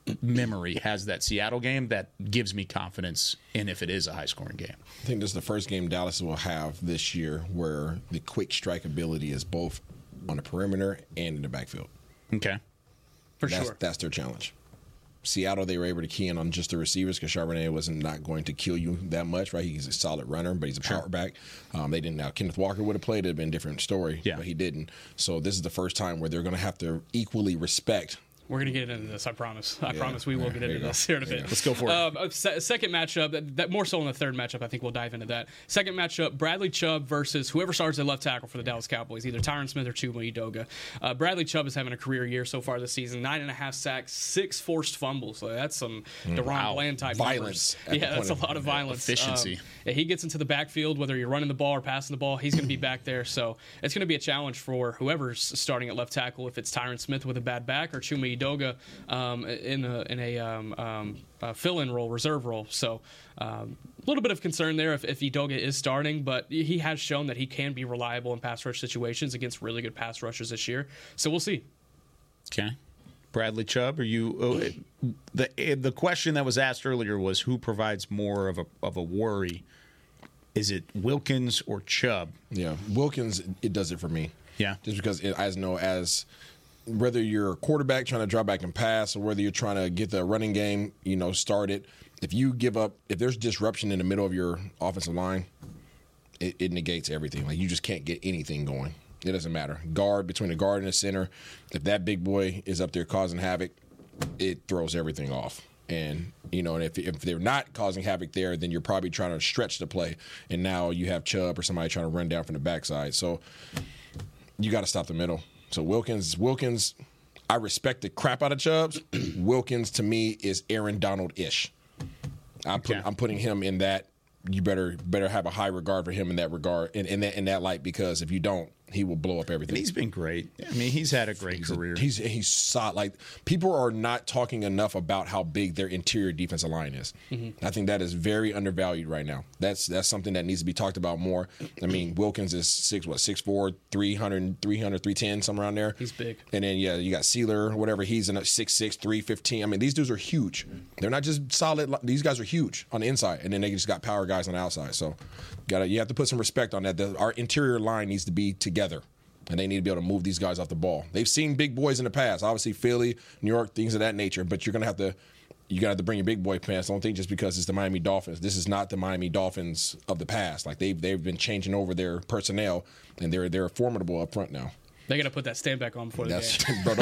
memory has that Seattle game that gives me confidence in if it is a high-scoring game. I think this is the first game Dallas will have this year where the quick strike ability is both on the perimeter and in the backfield. Okay. For sure. That's their challenge. Seattle, they were able to key in on just the receivers because Charbonnet was not going to kill you that much, right? He's a solid runner, but he's a power back. They didn't. Now, Kenneth Walker would have played. It would have been a different story, but he didn't. So this is the first time where they're going to have to equally respect. We're going to get into this, I promise. I promise we will get into this here in a bit. Let's go for it. Second matchup, that more so in the third matchup, I think we'll dive into that. Second matchup, Bradley Chubb versus whoever starts at left tackle for the Dallas Cowboys, either Tyron Smith or Chuma Edoga. Bradley Chubb is having a career year so far this season, 9.5 sacks, 6 forced fumbles. So that's some DeRon Bland type violence. Yeah, that's a lot of violence. Efficiency. He gets into the backfield, whether you're running the ball or passing the ball, he's going to be back there. So it's going to be a challenge for whoever's starting at left tackle, if it's Tyron Smith with a bad back or Chuma Edoga in a fill-in role, reserve role. So a little bit of concern there if Edoga is starting, but he has shown that he can be reliable in pass rush situations against really good pass rushers this year. So we'll see. Okay. Bradley Chubb, are you the question that was asked earlier was who provides more of a worry? Is it Wilkins or Chubb? Yeah, Wilkins, it does it for me. Yeah. Just because as whether you're a quarterback trying to drop back and pass or whether you're trying to get the running game, started, if you give up, if there's disruption in the middle of your offensive line, it negates everything. Like, you just can't get anything going. It doesn't matter. Between the guard and the center, if that big boy is up there causing havoc, it throws everything off. And, and if they're not causing havoc there, then you're probably trying to stretch the play. And now you have Chubb or somebody trying to run down from the backside. So you got to stop the middle. So Wilkins, I respect the crap out of Chubbs. Wilkins, to me, is Aaron Donald-ish. I'm putting him in that. You better have a high regard for him in that regard, in that light, because if you don't, he will blow up everything. And he's been great. I mean, he's had a great career. He's solid. Like, people are not talking enough about how big their interior defensive line is. Mm-hmm. I think that is very undervalued right now. That's something that needs to be talked about more. I mean, Wilkins is 6'4", 300, 310, somewhere around there. He's big. And then you got Sealer, whatever. He's in 6'6", 315. I mean, these dudes are huge. They're not just solid. These guys are huge on the inside, and then they just got power guys on the outside. So you have to put some respect on that. Our interior line needs to be together, and they need to be able to move these guys off the ball. They've seen big boys in the past, obviously Philly, New York, things of that nature, but you're going to have to bring your big boy pants. Don't think just because it's the Miami Dolphins. This is not the Miami Dolphins of the past. Like, they've been changing over their personnel, and they're formidable up front now. They got to put that stand back on before the game. Bro,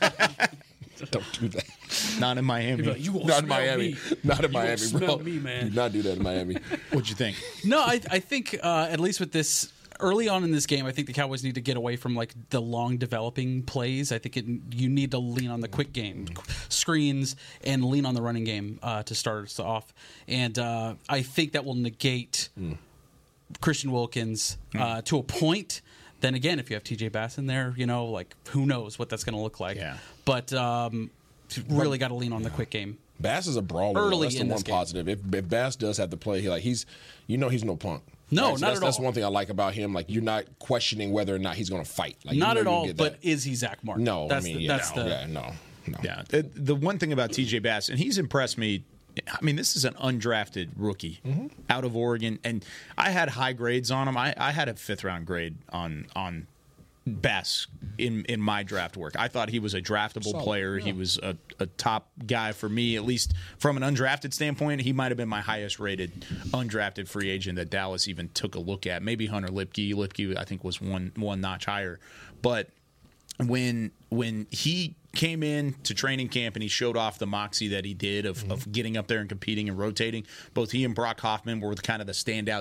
don't do that. Not in Miami. Like, not in Miami. Not in Miami, bro. Smell me, man. Do not do that in Miami. What'd you think? No, I think at least with this early on in this game, I think the Cowboys need to get away from like the long developing plays. I think you need to lean on the quick game, screens, and lean on the running game to start us off. And I think that will negate Christian Wilkins to a point. Then again, if you have TJ Bass in there, like, who knows what that's going to look like. Yeah. But really got to lean on the quick game. Bass is a brawler. Early That's the in one this game. positive. If Bass does have to play, he's no punk. No, right? not at all. That's one thing I like about him. Like, you're not questioning whether or not he's going to fight. Like, Not at all. But is he Zach Martin? No, that's no. Yeah. The one thing about TJ Bass, and he's impressed me. I mean, this is an undrafted rookie out of Oregon, and I had high grades on him. I had a 5th-round grade on Bass in my draft work. I thought he was a draftable player. Yeah. He was a top guy for me, at least from an undrafted standpoint. He might have been my highest-rated undrafted free agent that Dallas even took a look at. Maybe Hunter Lipke. Lipke, I think, was one notch higher. But when he came in to training camp and he showed off the moxie that he did of getting up there and competing and rotating, both he and Brock Hoffman were kind of the standout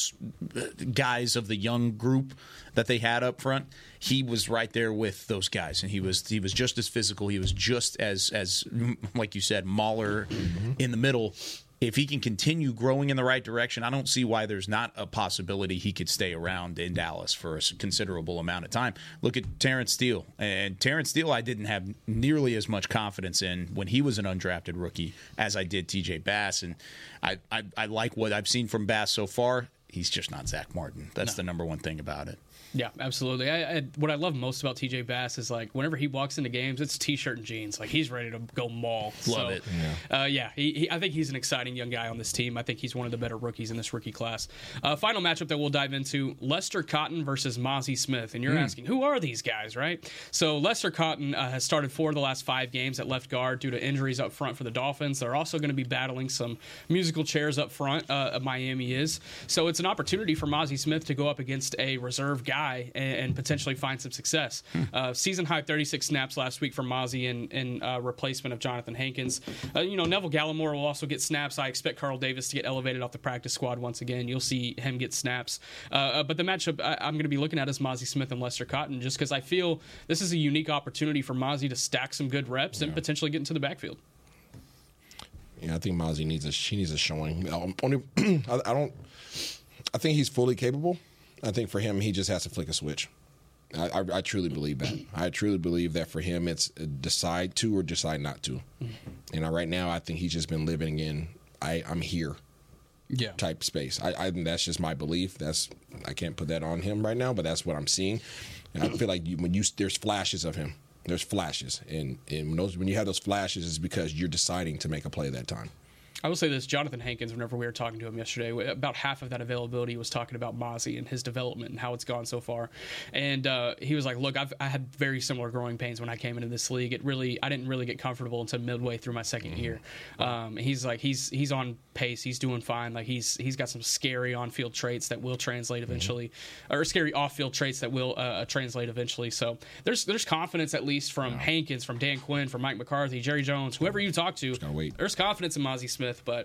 guys of the young group that they had up front. He was right there with those guys, and he was just as physical. He was just as like you said, mauler in the middle. If he can continue growing in the right direction, I don't see why there's not a possibility he could stay around in Dallas for a considerable amount of time. Look at Terrence Steele. And Terrence Steele I didn't have nearly as much confidence in when he was an undrafted rookie as I did TJ Bass. And I like what I've seen from Bass so far. he's just not Zach Martin. That's the number one thing about it. Yeah, absolutely. What I love most about TJ Bass is like whenever he walks into games, it's t-shirt and jeans. Like he's ready to go maul. Love it. I think he's an exciting young guy on this team. I think he's one of the better rookies in this rookie class. Final matchup that we'll dive into: Lester Cotton versus Mazi Smith. And you're asking, who are these guys, right? So Lester Cotton has started 4 of the last 5 games at left guard due to injuries up front for the Dolphins. They're also going to be battling some musical chairs up front. Miami is. So it's an opportunity for Mazi Smith to go up against a reserve guy and potentially find some success. Season high 36 snaps last week for Mazi in replacement of Jonathan Hankins. Neville Gallimore will also get snaps. I expect Carl Davis to get elevated off the practice squad once again. You'll see him get snaps. But the matchup I'm going to be looking at is Mazi Smith and Lester Cotton, just because I feel this is a unique opportunity for Mazi to stack some good reps and potentially get into the backfield. Yeah, I think Mazi needs a showing. I think he's fully capable. I think for him, he just has to flick a switch. I truly believe that. I truly believe that for him, it's decide to or decide not to. And right now, I think he's just been living in I'm here type space. That's just my belief. I can't put that on him right now, but that's what I'm seeing. And I feel like there's flashes of him. There's flashes, and when you have those flashes, it's because you're deciding to make a play that time. I will say this, Jonathan Hankins, whenever we were talking to him yesterday, about half of that availability was talking about Mazi and his development and how it's gone so far. And he was like, look, I had very similar growing pains when I came into this league. I didn't really get comfortable until midway through my second year. He's like, he's on pace. He's doing fine. Like he's got some scary on-field traits that will translate eventually, or scary off-field traits that will translate eventually. So there's confidence, at least from Hankins, from Dan Quinn, from Mike McCarthy, Jerry Jones, whoever you talk to. There's confidence in Mazi Smith. But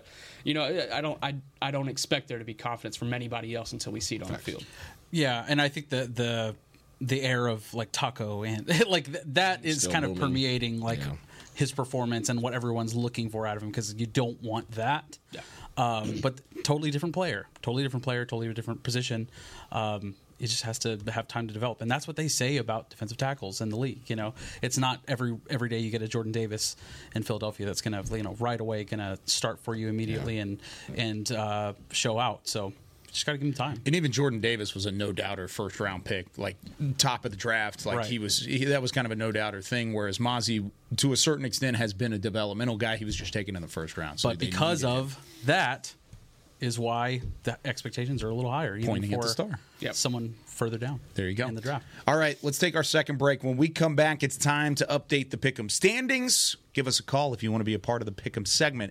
I don't expect there to be confidence from anybody else until we see it on the field. Yeah, and I think the air of like Taco and like that is still kind of permeating his performance and what everyone's looking for out of him, because you don't want that. Yeah. But totally different player, totally different position. It just has to have time to develop, and that's what they say about defensive tackles in the league. It's not every day you get a Jordan Davis in Philadelphia that's going to right away going to start for you immediately and show out. So just got to give him time. And even Jordan Davis was a no-doubter first-round pick, like top of the draft. Like that was kind of a no-doubter thing, whereas Mazi, to a certain extent, has been a developmental guy. He was just taken in the first round. So but because of that is why the expectations are a little higher. Even pointing at the star. Someone further down. There you go. In the draft. All right, let's take our second break. When we come back, it's time to update the Pick'em standings. Give us a call if you want to be a part of the Pick'em segment.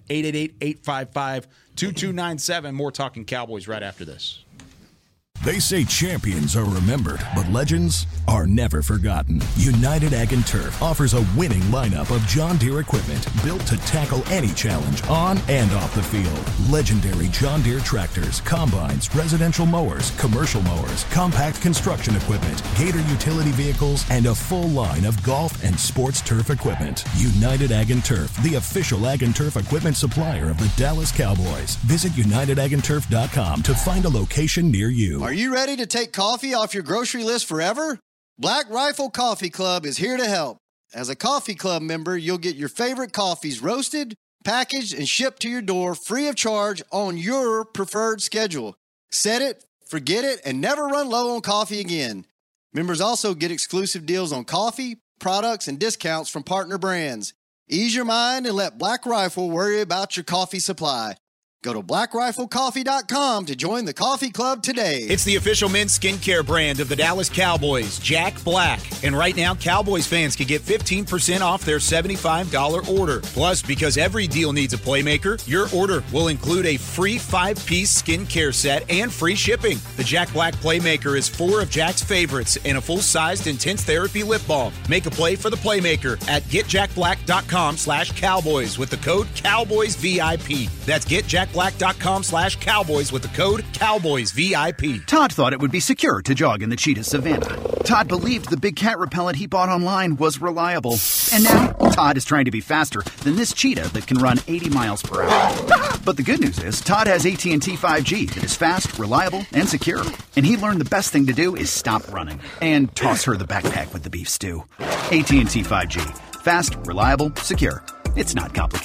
888-855-2297. More Talking Cowboys right after this. They say champions are remembered, but legends are never forgotten. United Ag & Turf offers a winning lineup of John Deere equipment built to tackle any challenge on and off the field. Legendary John Deere tractors, combines, residential mowers, commercial mowers, compact construction equipment, Gator utility vehicles, and a full line of golf and sports turf equipment. United Ag & Turf, the official Ag & Turf equipment supplier of the Dallas Cowboys. Visit UnitedAgAndTurf.com to find a location near you. Are you ready to take coffee off your grocery list forever? Black Rifle Coffee Club is here to help. As a coffee club member, you'll get your favorite coffees roasted, packaged, and shipped to your door free of charge on your preferred schedule. Set it, forget it, and never run low on coffee again. Members also get exclusive deals on coffee, products, and discounts from partner brands. Ease your mind and let Black Rifle worry about your coffee supply. Go to blackriflecoffee.com to join the coffee club today. It's the official men's skincare brand of the Dallas Cowboys, Jack Black. And right now, Cowboys fans can get 15% off their $75 order. Plus, because every deal needs a playmaker, your order will include a free 5-piece skincare set and free shipping. The Jack Black Playmaker is 4 of Jack's favorites and a full-sized intense therapy lip balm. Make a play for the Playmaker at getjackblack.com/Cowboys with the code CowboysVIP. That's getjackblack.com/Cowboys with the code CowboysVIP. Todd thought it would be secure to jog in the cheetah savanna. Todd believed the big cat repellent he bought online was reliable. And now, Todd is trying to be faster than this cheetah that can run 80 miles per hour. But the good news is, Todd has AT&T 5G that is fast, reliable, and secure. And he learned the best thing to do is stop running and toss her the backpack with the beef stew. AT&T 5G. Fast, reliable, secure. It's not complicated.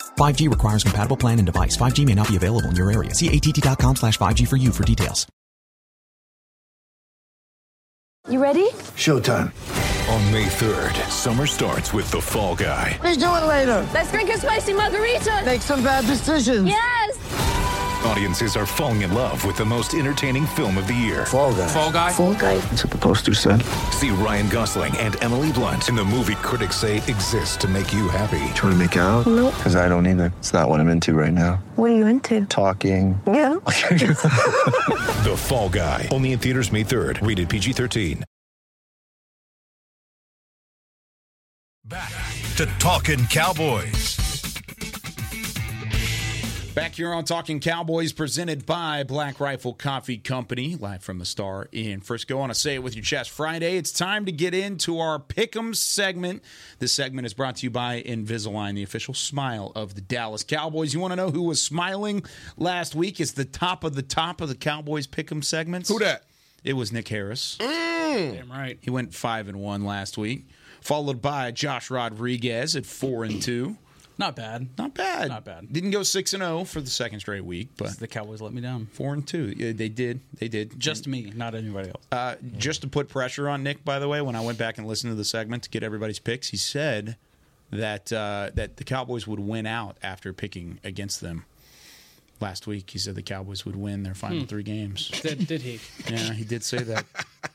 5G requires compatible plan and device. 5G may not be available in your area. See att.com/5G for you for details. You ready? Showtime. On May 3rd, summer starts with The Fall Guy. Let's do it later. Let's drink a spicy margarita. Make some bad decisions. Yes. Audiences are falling in love with the most entertaining film of the year. Fall Guy. Fall Guy? Fall Guy. That's what the poster said. See Ryan Gosling and Emily Blunt in the movie critics say exists to make you happy. Trying to make it out? Nope. Because I don't either. It's not what I'm into right now. What are you into? Talking. Yeah. The Fall Guy. Only in theaters May 3rd. Rated PG-13. Back to Talking Cowboys. Back here on Talking Cowboys, presented by Black Rifle Coffee Company, live from the Star in Frisco on a Say It With Your Chest Friday. It's time to get into our Pick'em segment. This segment is brought to you by Invisalign, the official smile of the Dallas Cowboys. You want to know who was smiling last week? It's the top of the Cowboys Pick'em segments. Who that? It was Nick Harris. Damn right. He went 5-1 last week, followed by Josh Rodriguez at 4-2. Not bad. Not bad. Not bad. Didn't go 6-0 for the second straight week, but the Cowboys let me down. 4-2. Yeah, they did. They did. Just me, not anybody else. Just to put pressure on Nick, by the way, when I went back and listened to the segment to get everybody's picks, he said that that the Cowboys would win out after picking against them last week. He said the Cowboys would win their final 3 games. Did he? Yeah, he did say that.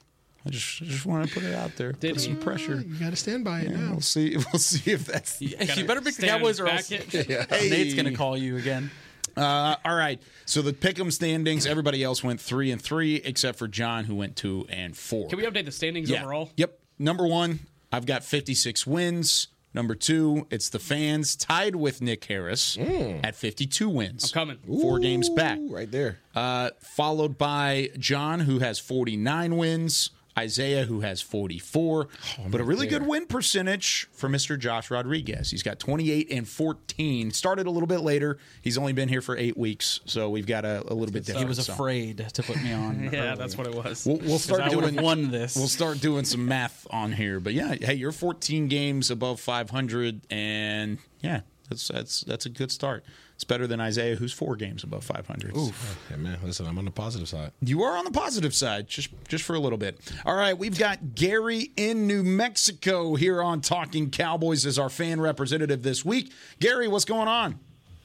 I just want to put it out there. Put some pressure. You got to stand by it now. We'll see. We'll see if that's. You better pick the Cowboys or else Nate's going to call you again. All right. So the pick'em standings. Everybody else went 3-3 except for John, who went 2-4. Can we update the standings overall? Yep. Number 1, I've got 56 wins. Number 2, it's the fans tied with Nick Harris at 52 wins. I'm coming. 4 games back. Right there. Followed by John, who has 49 wins. Isaiah, who has 44, but a really good win percentage for Mr. Josh Rodriguez. He's got 28-14. Started a little bit later. He's only been here for 8 weeks, so we've got a little bit different. He was afraid to put me on. Yeah, early. that's what it was. We'll start doing won this. We'll start doing some math on here, but yeah, hey, you're 14 games above 500, and yeah, that's a good start. It's better than Isaiah, who's 4 games above 500. Oof. Hey, man, listen, I'm on the positive side. You are on the positive side, just for a little bit. All right, we've got Gary in New Mexico here on Talking Cowboys as our fan representative this week. Gary, what's going on?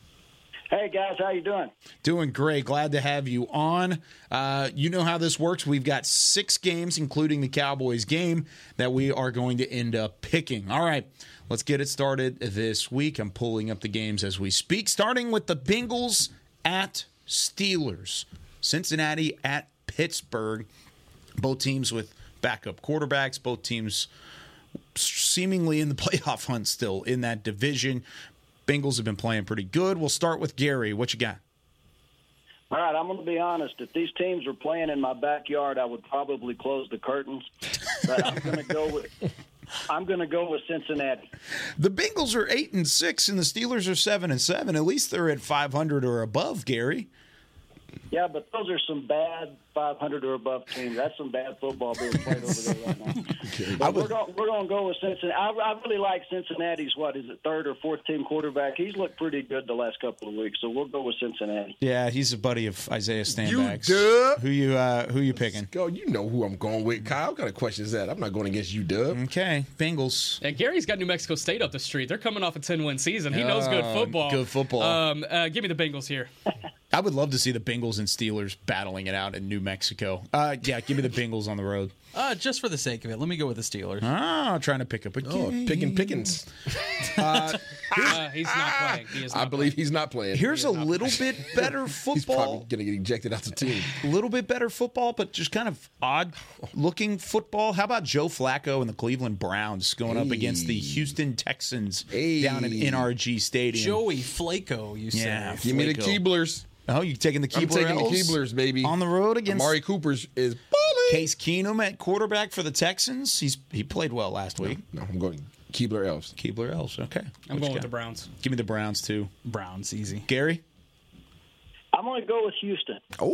Hey, guys, how you doing? Doing great. Glad to have you on. You know how this works. We've got 6 games, including the Cowboys game, that we are going to end up picking. All right, let's get it started this week. I'm pulling up the games as we speak, starting with the Bengals at Steelers, Cincinnati at Pittsburgh, both teams with backup quarterbacks, both teams seemingly in the playoff hunt still in that division. Bengals have been playing pretty good. We'll start with Gary. What you got? All right, I'm going to be honest. If these teams were playing in my backyard, I would probably close the curtains. But I'm going to go with Cincinnati. The Bengals are 8-6 and the Steelers are 7-7. At least they're at 500 or above, Gary. Yeah, but those are some bad 500 or above teams. That's some bad football being played over there right now. But we're going to go with Cincinnati. I really like Cincinnati's, third or fourth team quarterback. He's looked pretty good the last couple of weeks, so we'll go with Cincinnati. Yeah, he's a buddy of Isaiah Stanback's. You dub? Who you picking? Go, you know who I'm going with, Kyle. What kind of question is that? I'm not going against you, Dub. Okay, Bengals. And Gary's got New Mexico State up the street. They're coming off a 10-win season. He knows good football. Good football. Give me the Bengals here. I would love to see the Bengals and Steelers battling it out in New Mexico. Yeah, give me the Bengals on the road. Just for the sake of it, let me go with the Steelers. Trying to pick up a game. Picking Pickens. He's not playing. He is not I believe he's not playing. Here's a little bit better football. He's probably going to get ejected out the team. A little bit better football, but just kind of odd-looking football. How about Joe Flacco and the Cleveland Browns going up against the Houston Texans down in NRG Stadium? Joey Flacco, you say. Yeah, Give me the Keeblers. Oh, you taking the Keebler? I'm taking the Keeblers, baby. On the road against Amari Cooper's is balling. Case Keenum at quarterback for the Texans. He played well last week. No, I'm going Keebler Elves. Keebler Elves, okay. I'm going with the Browns. Give me the Browns, too. Browns, easy. Gary? I'm going to go with Houston.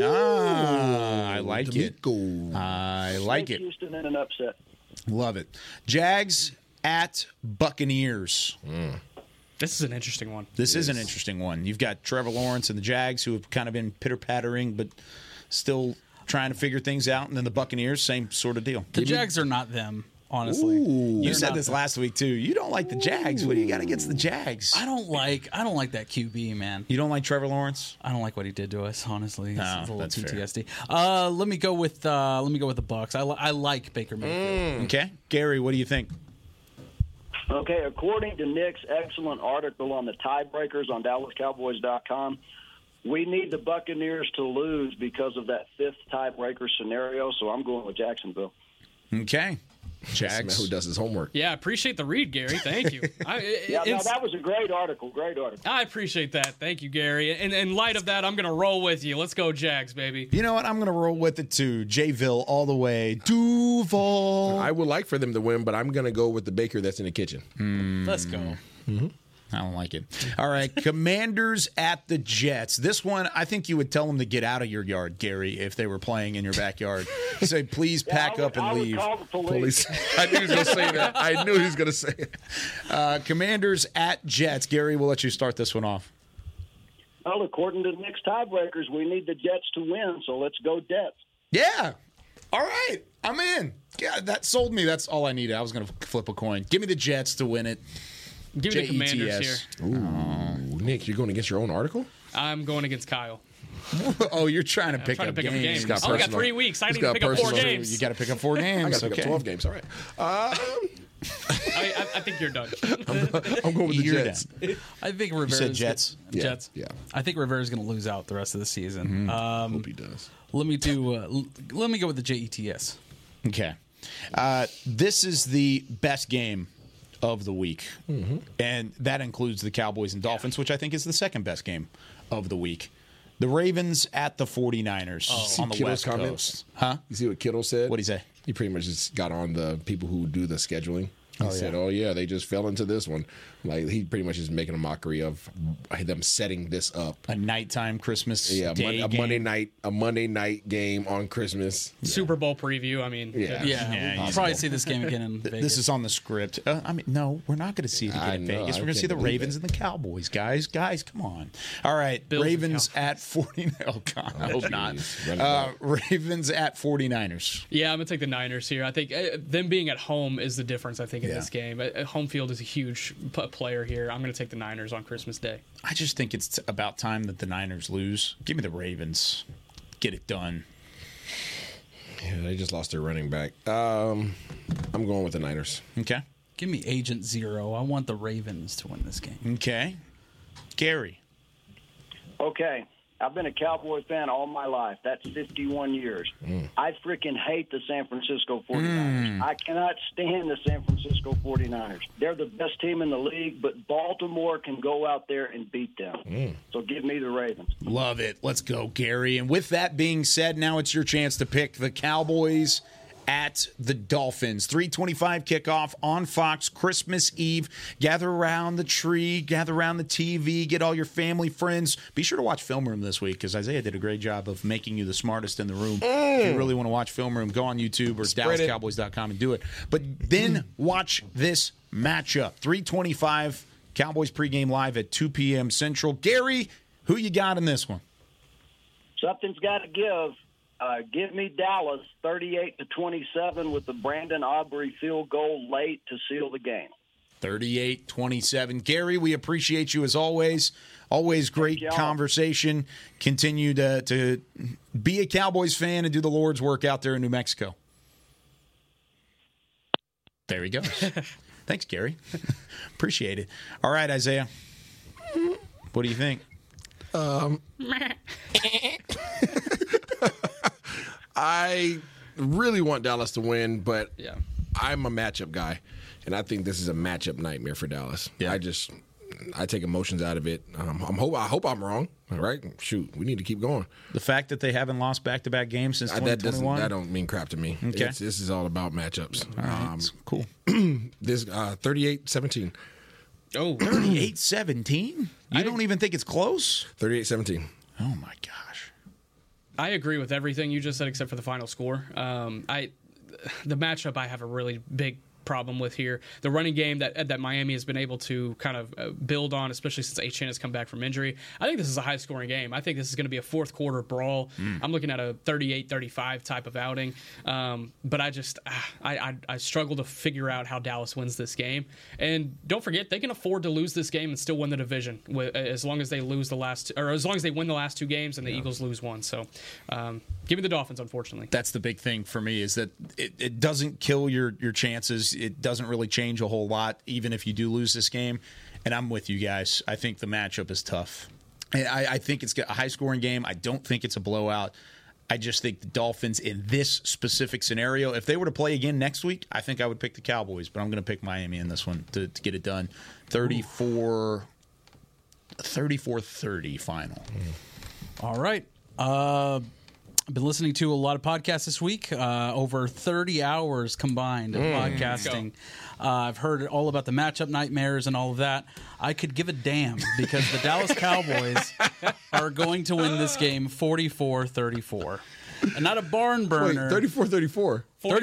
I like it. I like it. Houston in an upset. Love it. Jags at Buccaneers. This is an interesting one. This is an interesting one. You've got Trevor Lawrence and the Jags, who have kind of been pitter-pattering, but still trying to figure things out. And then the Buccaneers, same sort of deal. The Jags are not them, honestly. You said this last week, too. You don't like the Jags. What do you got against the Jags? I don't like that QB, man. You don't like Trevor Lawrence? I don't like what he did to us, honestly. It's a little that's PTSD. Let me go with the Bucs. I like Baker Mayfield. Okay. Gary, what do you think? Okay, according to Nick's excellent article on the tiebreakers on DallasCowboys.com, we need the Buccaneers to lose because of that fifth tiebreaker scenario, so I'm going with Jacksonville. Okay. Jags. Who does his homework? Yeah, appreciate the read, Gary. Thank you. That was a great article. Great article. I appreciate that. Thank you, Gary. And in light of that, I'm going to roll with you. Let's go Jags, baby. You know what? I'm going to roll with it, too. Jayville all the way. Duval. I would like for them to win, but I'm going to go with the baker that's in the kitchen. Let's go. Mm-hmm. I don't like it. All right, Commanders at the Jets. This one, I think you would tell them to get out of your yard, Gary, if they were playing in your backyard. Say, please pack up and leave. I would call the police. I knew he was going to say that. I knew he was going to say it. Commanders at Jets. Gary, we'll let you start this one off. Well, according to Nick's tiebreakers, we need the Jets to win, so let's go Jets. Yeah. All right. I'm in. Yeah, that sold me. That's all I needed. I was going to flip a coin. Give me the Jets to win it. Give me the Commanders here. Ooh, Nick, you're going against your own article? I'm going against Kyle. Oh, you're trying to pick up games. I only got 3 weeks. I need to pick up 4 games. You got to pick up 4 games. I got to pick up 12 games. All right. I think you're done. I'm going with the Jets. I think Rivera's... You said Jets? Jets. Yeah. I think Rivera's going to lose out the rest of the season. Hope he does. Let me go with the Jets. Okay. This is the best game of the week, and that includes the Cowboys and Dolphins, which I think is the second best game of the week. The Ravens at the 49ers on the West Coast. Huh? You see what Kittle said? What'd he say? He pretty much just got on the people who do the scheduling. He said, they just fell into this one. Like, he pretty much is making a mockery of them setting this up. A nighttime Christmas day a game. Monday night game on Christmas. Super Bowl preview. I mean, I'll probably see this game again in Vegas. This is on the script. No, we're not going to see it again in Vegas. We're going to see the Ravens and the Cowboys, guys. Guys, come on. All right, Bills Ravens at 49ers. Oh, God, I hope not. Ravens at 49ers. Yeah, I'm going to take the Niners here. I think them being at home is the difference, I think, in this game. Home field is a huge player here. I'm going to take the Niners on Christmas Day. I just think it's about time that the Niners lose. Give me the Ravens. Get it done. Yeah, they just lost their running back. I'm going with the Niners. Okay. Give me Agent Zero. I want the Ravens to win this game. Okay. Gary. Okay. I've been a Cowboy fan all my life. That's 51 years. I freaking hate the San Francisco 49ers. I cannot stand the San Francisco 49ers. They're the best team in the league, but Baltimore can go out there and beat them. So give me the Ravens. Love it. Let's go, Gary. And with that being said, now it's your chance to pick the Cowboys at the Dolphins. 3:25 kickoff on Fox Christmas Eve. Gather around the tree, gather around the TV, get all your family, friends. Be sure to watch Film Room this week because Isaiah did a great job of making you the smartest in the room. If you really want to watch Film Room, go on YouTube or DallasCowboys.com and do it. But then watch this matchup. 3:25 Cowboys pregame live at 2 p.m. Central. Gary, who you got in this one? Something's got to give. Give me Dallas 38-27 with the Brandon Aubrey field goal late to seal the game. 38-27. Gary, we appreciate you as always. Always great conversation. Continue to be a Cowboys fan and do the Lord's work out there in New Mexico. There he goes. Thanks, Gary. Appreciate it. All right, Isaiah. What do you think? I really want Dallas to win, but I'm a matchup guy, and I think this is a matchup nightmare for Dallas. Yeah. I take emotions out of it. I hope I'm wrong. All right, shoot, we need to keep going. The fact that they haven't lost back-to-back games since 2021? That don't mean crap to me. Okay. This is all about matchups. All right, cool. This 38-17. Oh, 38-17? You don't even think it's close? 38-17. Oh, my gosh. I agree with everything you just said except for the final score. The matchup I have a really big problem with here. The running game that Miami has been able to kind of build on, especially since Achane has come back from injury. I think this is a high-scoring game. I think this is going to be a fourth-quarter brawl. I'm looking at a 38-35 type of outing. But I struggle to figure out how Dallas wins this game. And don't forget, they can afford to lose this game and still win the division as long as they lose as long as they win the last 2 games and the Eagles lose 1. So give me the Dolphins, unfortunately. That's the big thing for me, is that it doesn't kill your chances. It doesn't really change a whole lot, even if you do lose this game. And I'm with you guys. I think the matchup is tough. I think it's a high-scoring game. I don't think it's a blowout. I just think the Dolphins in this specific scenario, if they were to play again next week, I think I would pick the Cowboys, but I'm going to pick Miami in this one to get it done. 34-30 final. All right. I've been listening to a lot of podcasts this week, over 30 hours combined of podcasting. I've heard all about the matchup nightmares and all of that. I could give a damn because the Dallas Cowboys are going to win this game 44-34. And not a barn burner. 34-34.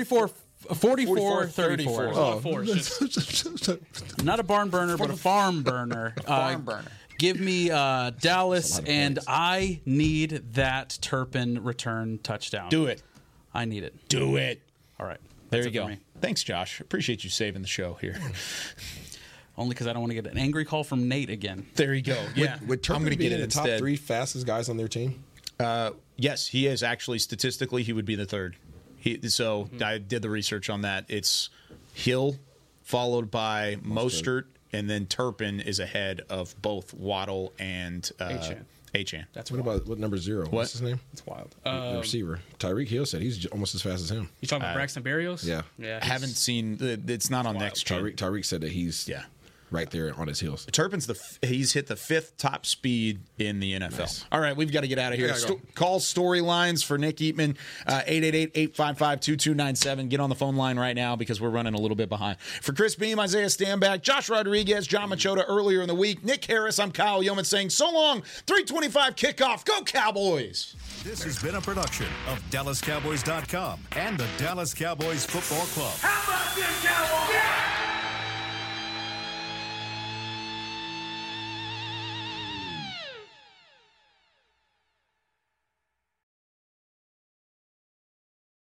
44-34. Not a barn burner, but a farm burner. Give me Dallas, and I need that Turpin return touchdown. Do it. I need it. Do it. All right. There you go. Thanks, Josh. Appreciate you saving the show here. Only because I don't want to get an angry call from Nate again. There you go. Yeah. Would Turpin be in the top 3 fastest guys on their team? Yes, he is. Actually, statistically, he would be the third. I did the research on that. It's Hill, followed by Mostert, and then Turpin is ahead of both Waddle and Achane. That's what number 0? What's his name? It's wild. The receiver. Tyreek Hill said he's almost as fast as him. You talking about Braxton Berrios? Yeah. I haven't seen. It's not on next gen. Tyreek said that he's right there on his heels. Turpin's he's hit the 5th top speed in the NFL. Nice. All right, we've got to get out of here. Call storylines for Nick Eatman, 888-855-2297. Get on the phone line right now because we're running a little bit behind. For Chris Beam, Isaiah Stanback, Josh Rodriguez, John Machota earlier in the week, Nick Harris, I'm Kyle Yeoman saying so long. 3:25 kickoff. Go Cowboys! This has been a production of DallasCowboys.com and the Dallas Cowboys Football Club. How about this, Cowboys?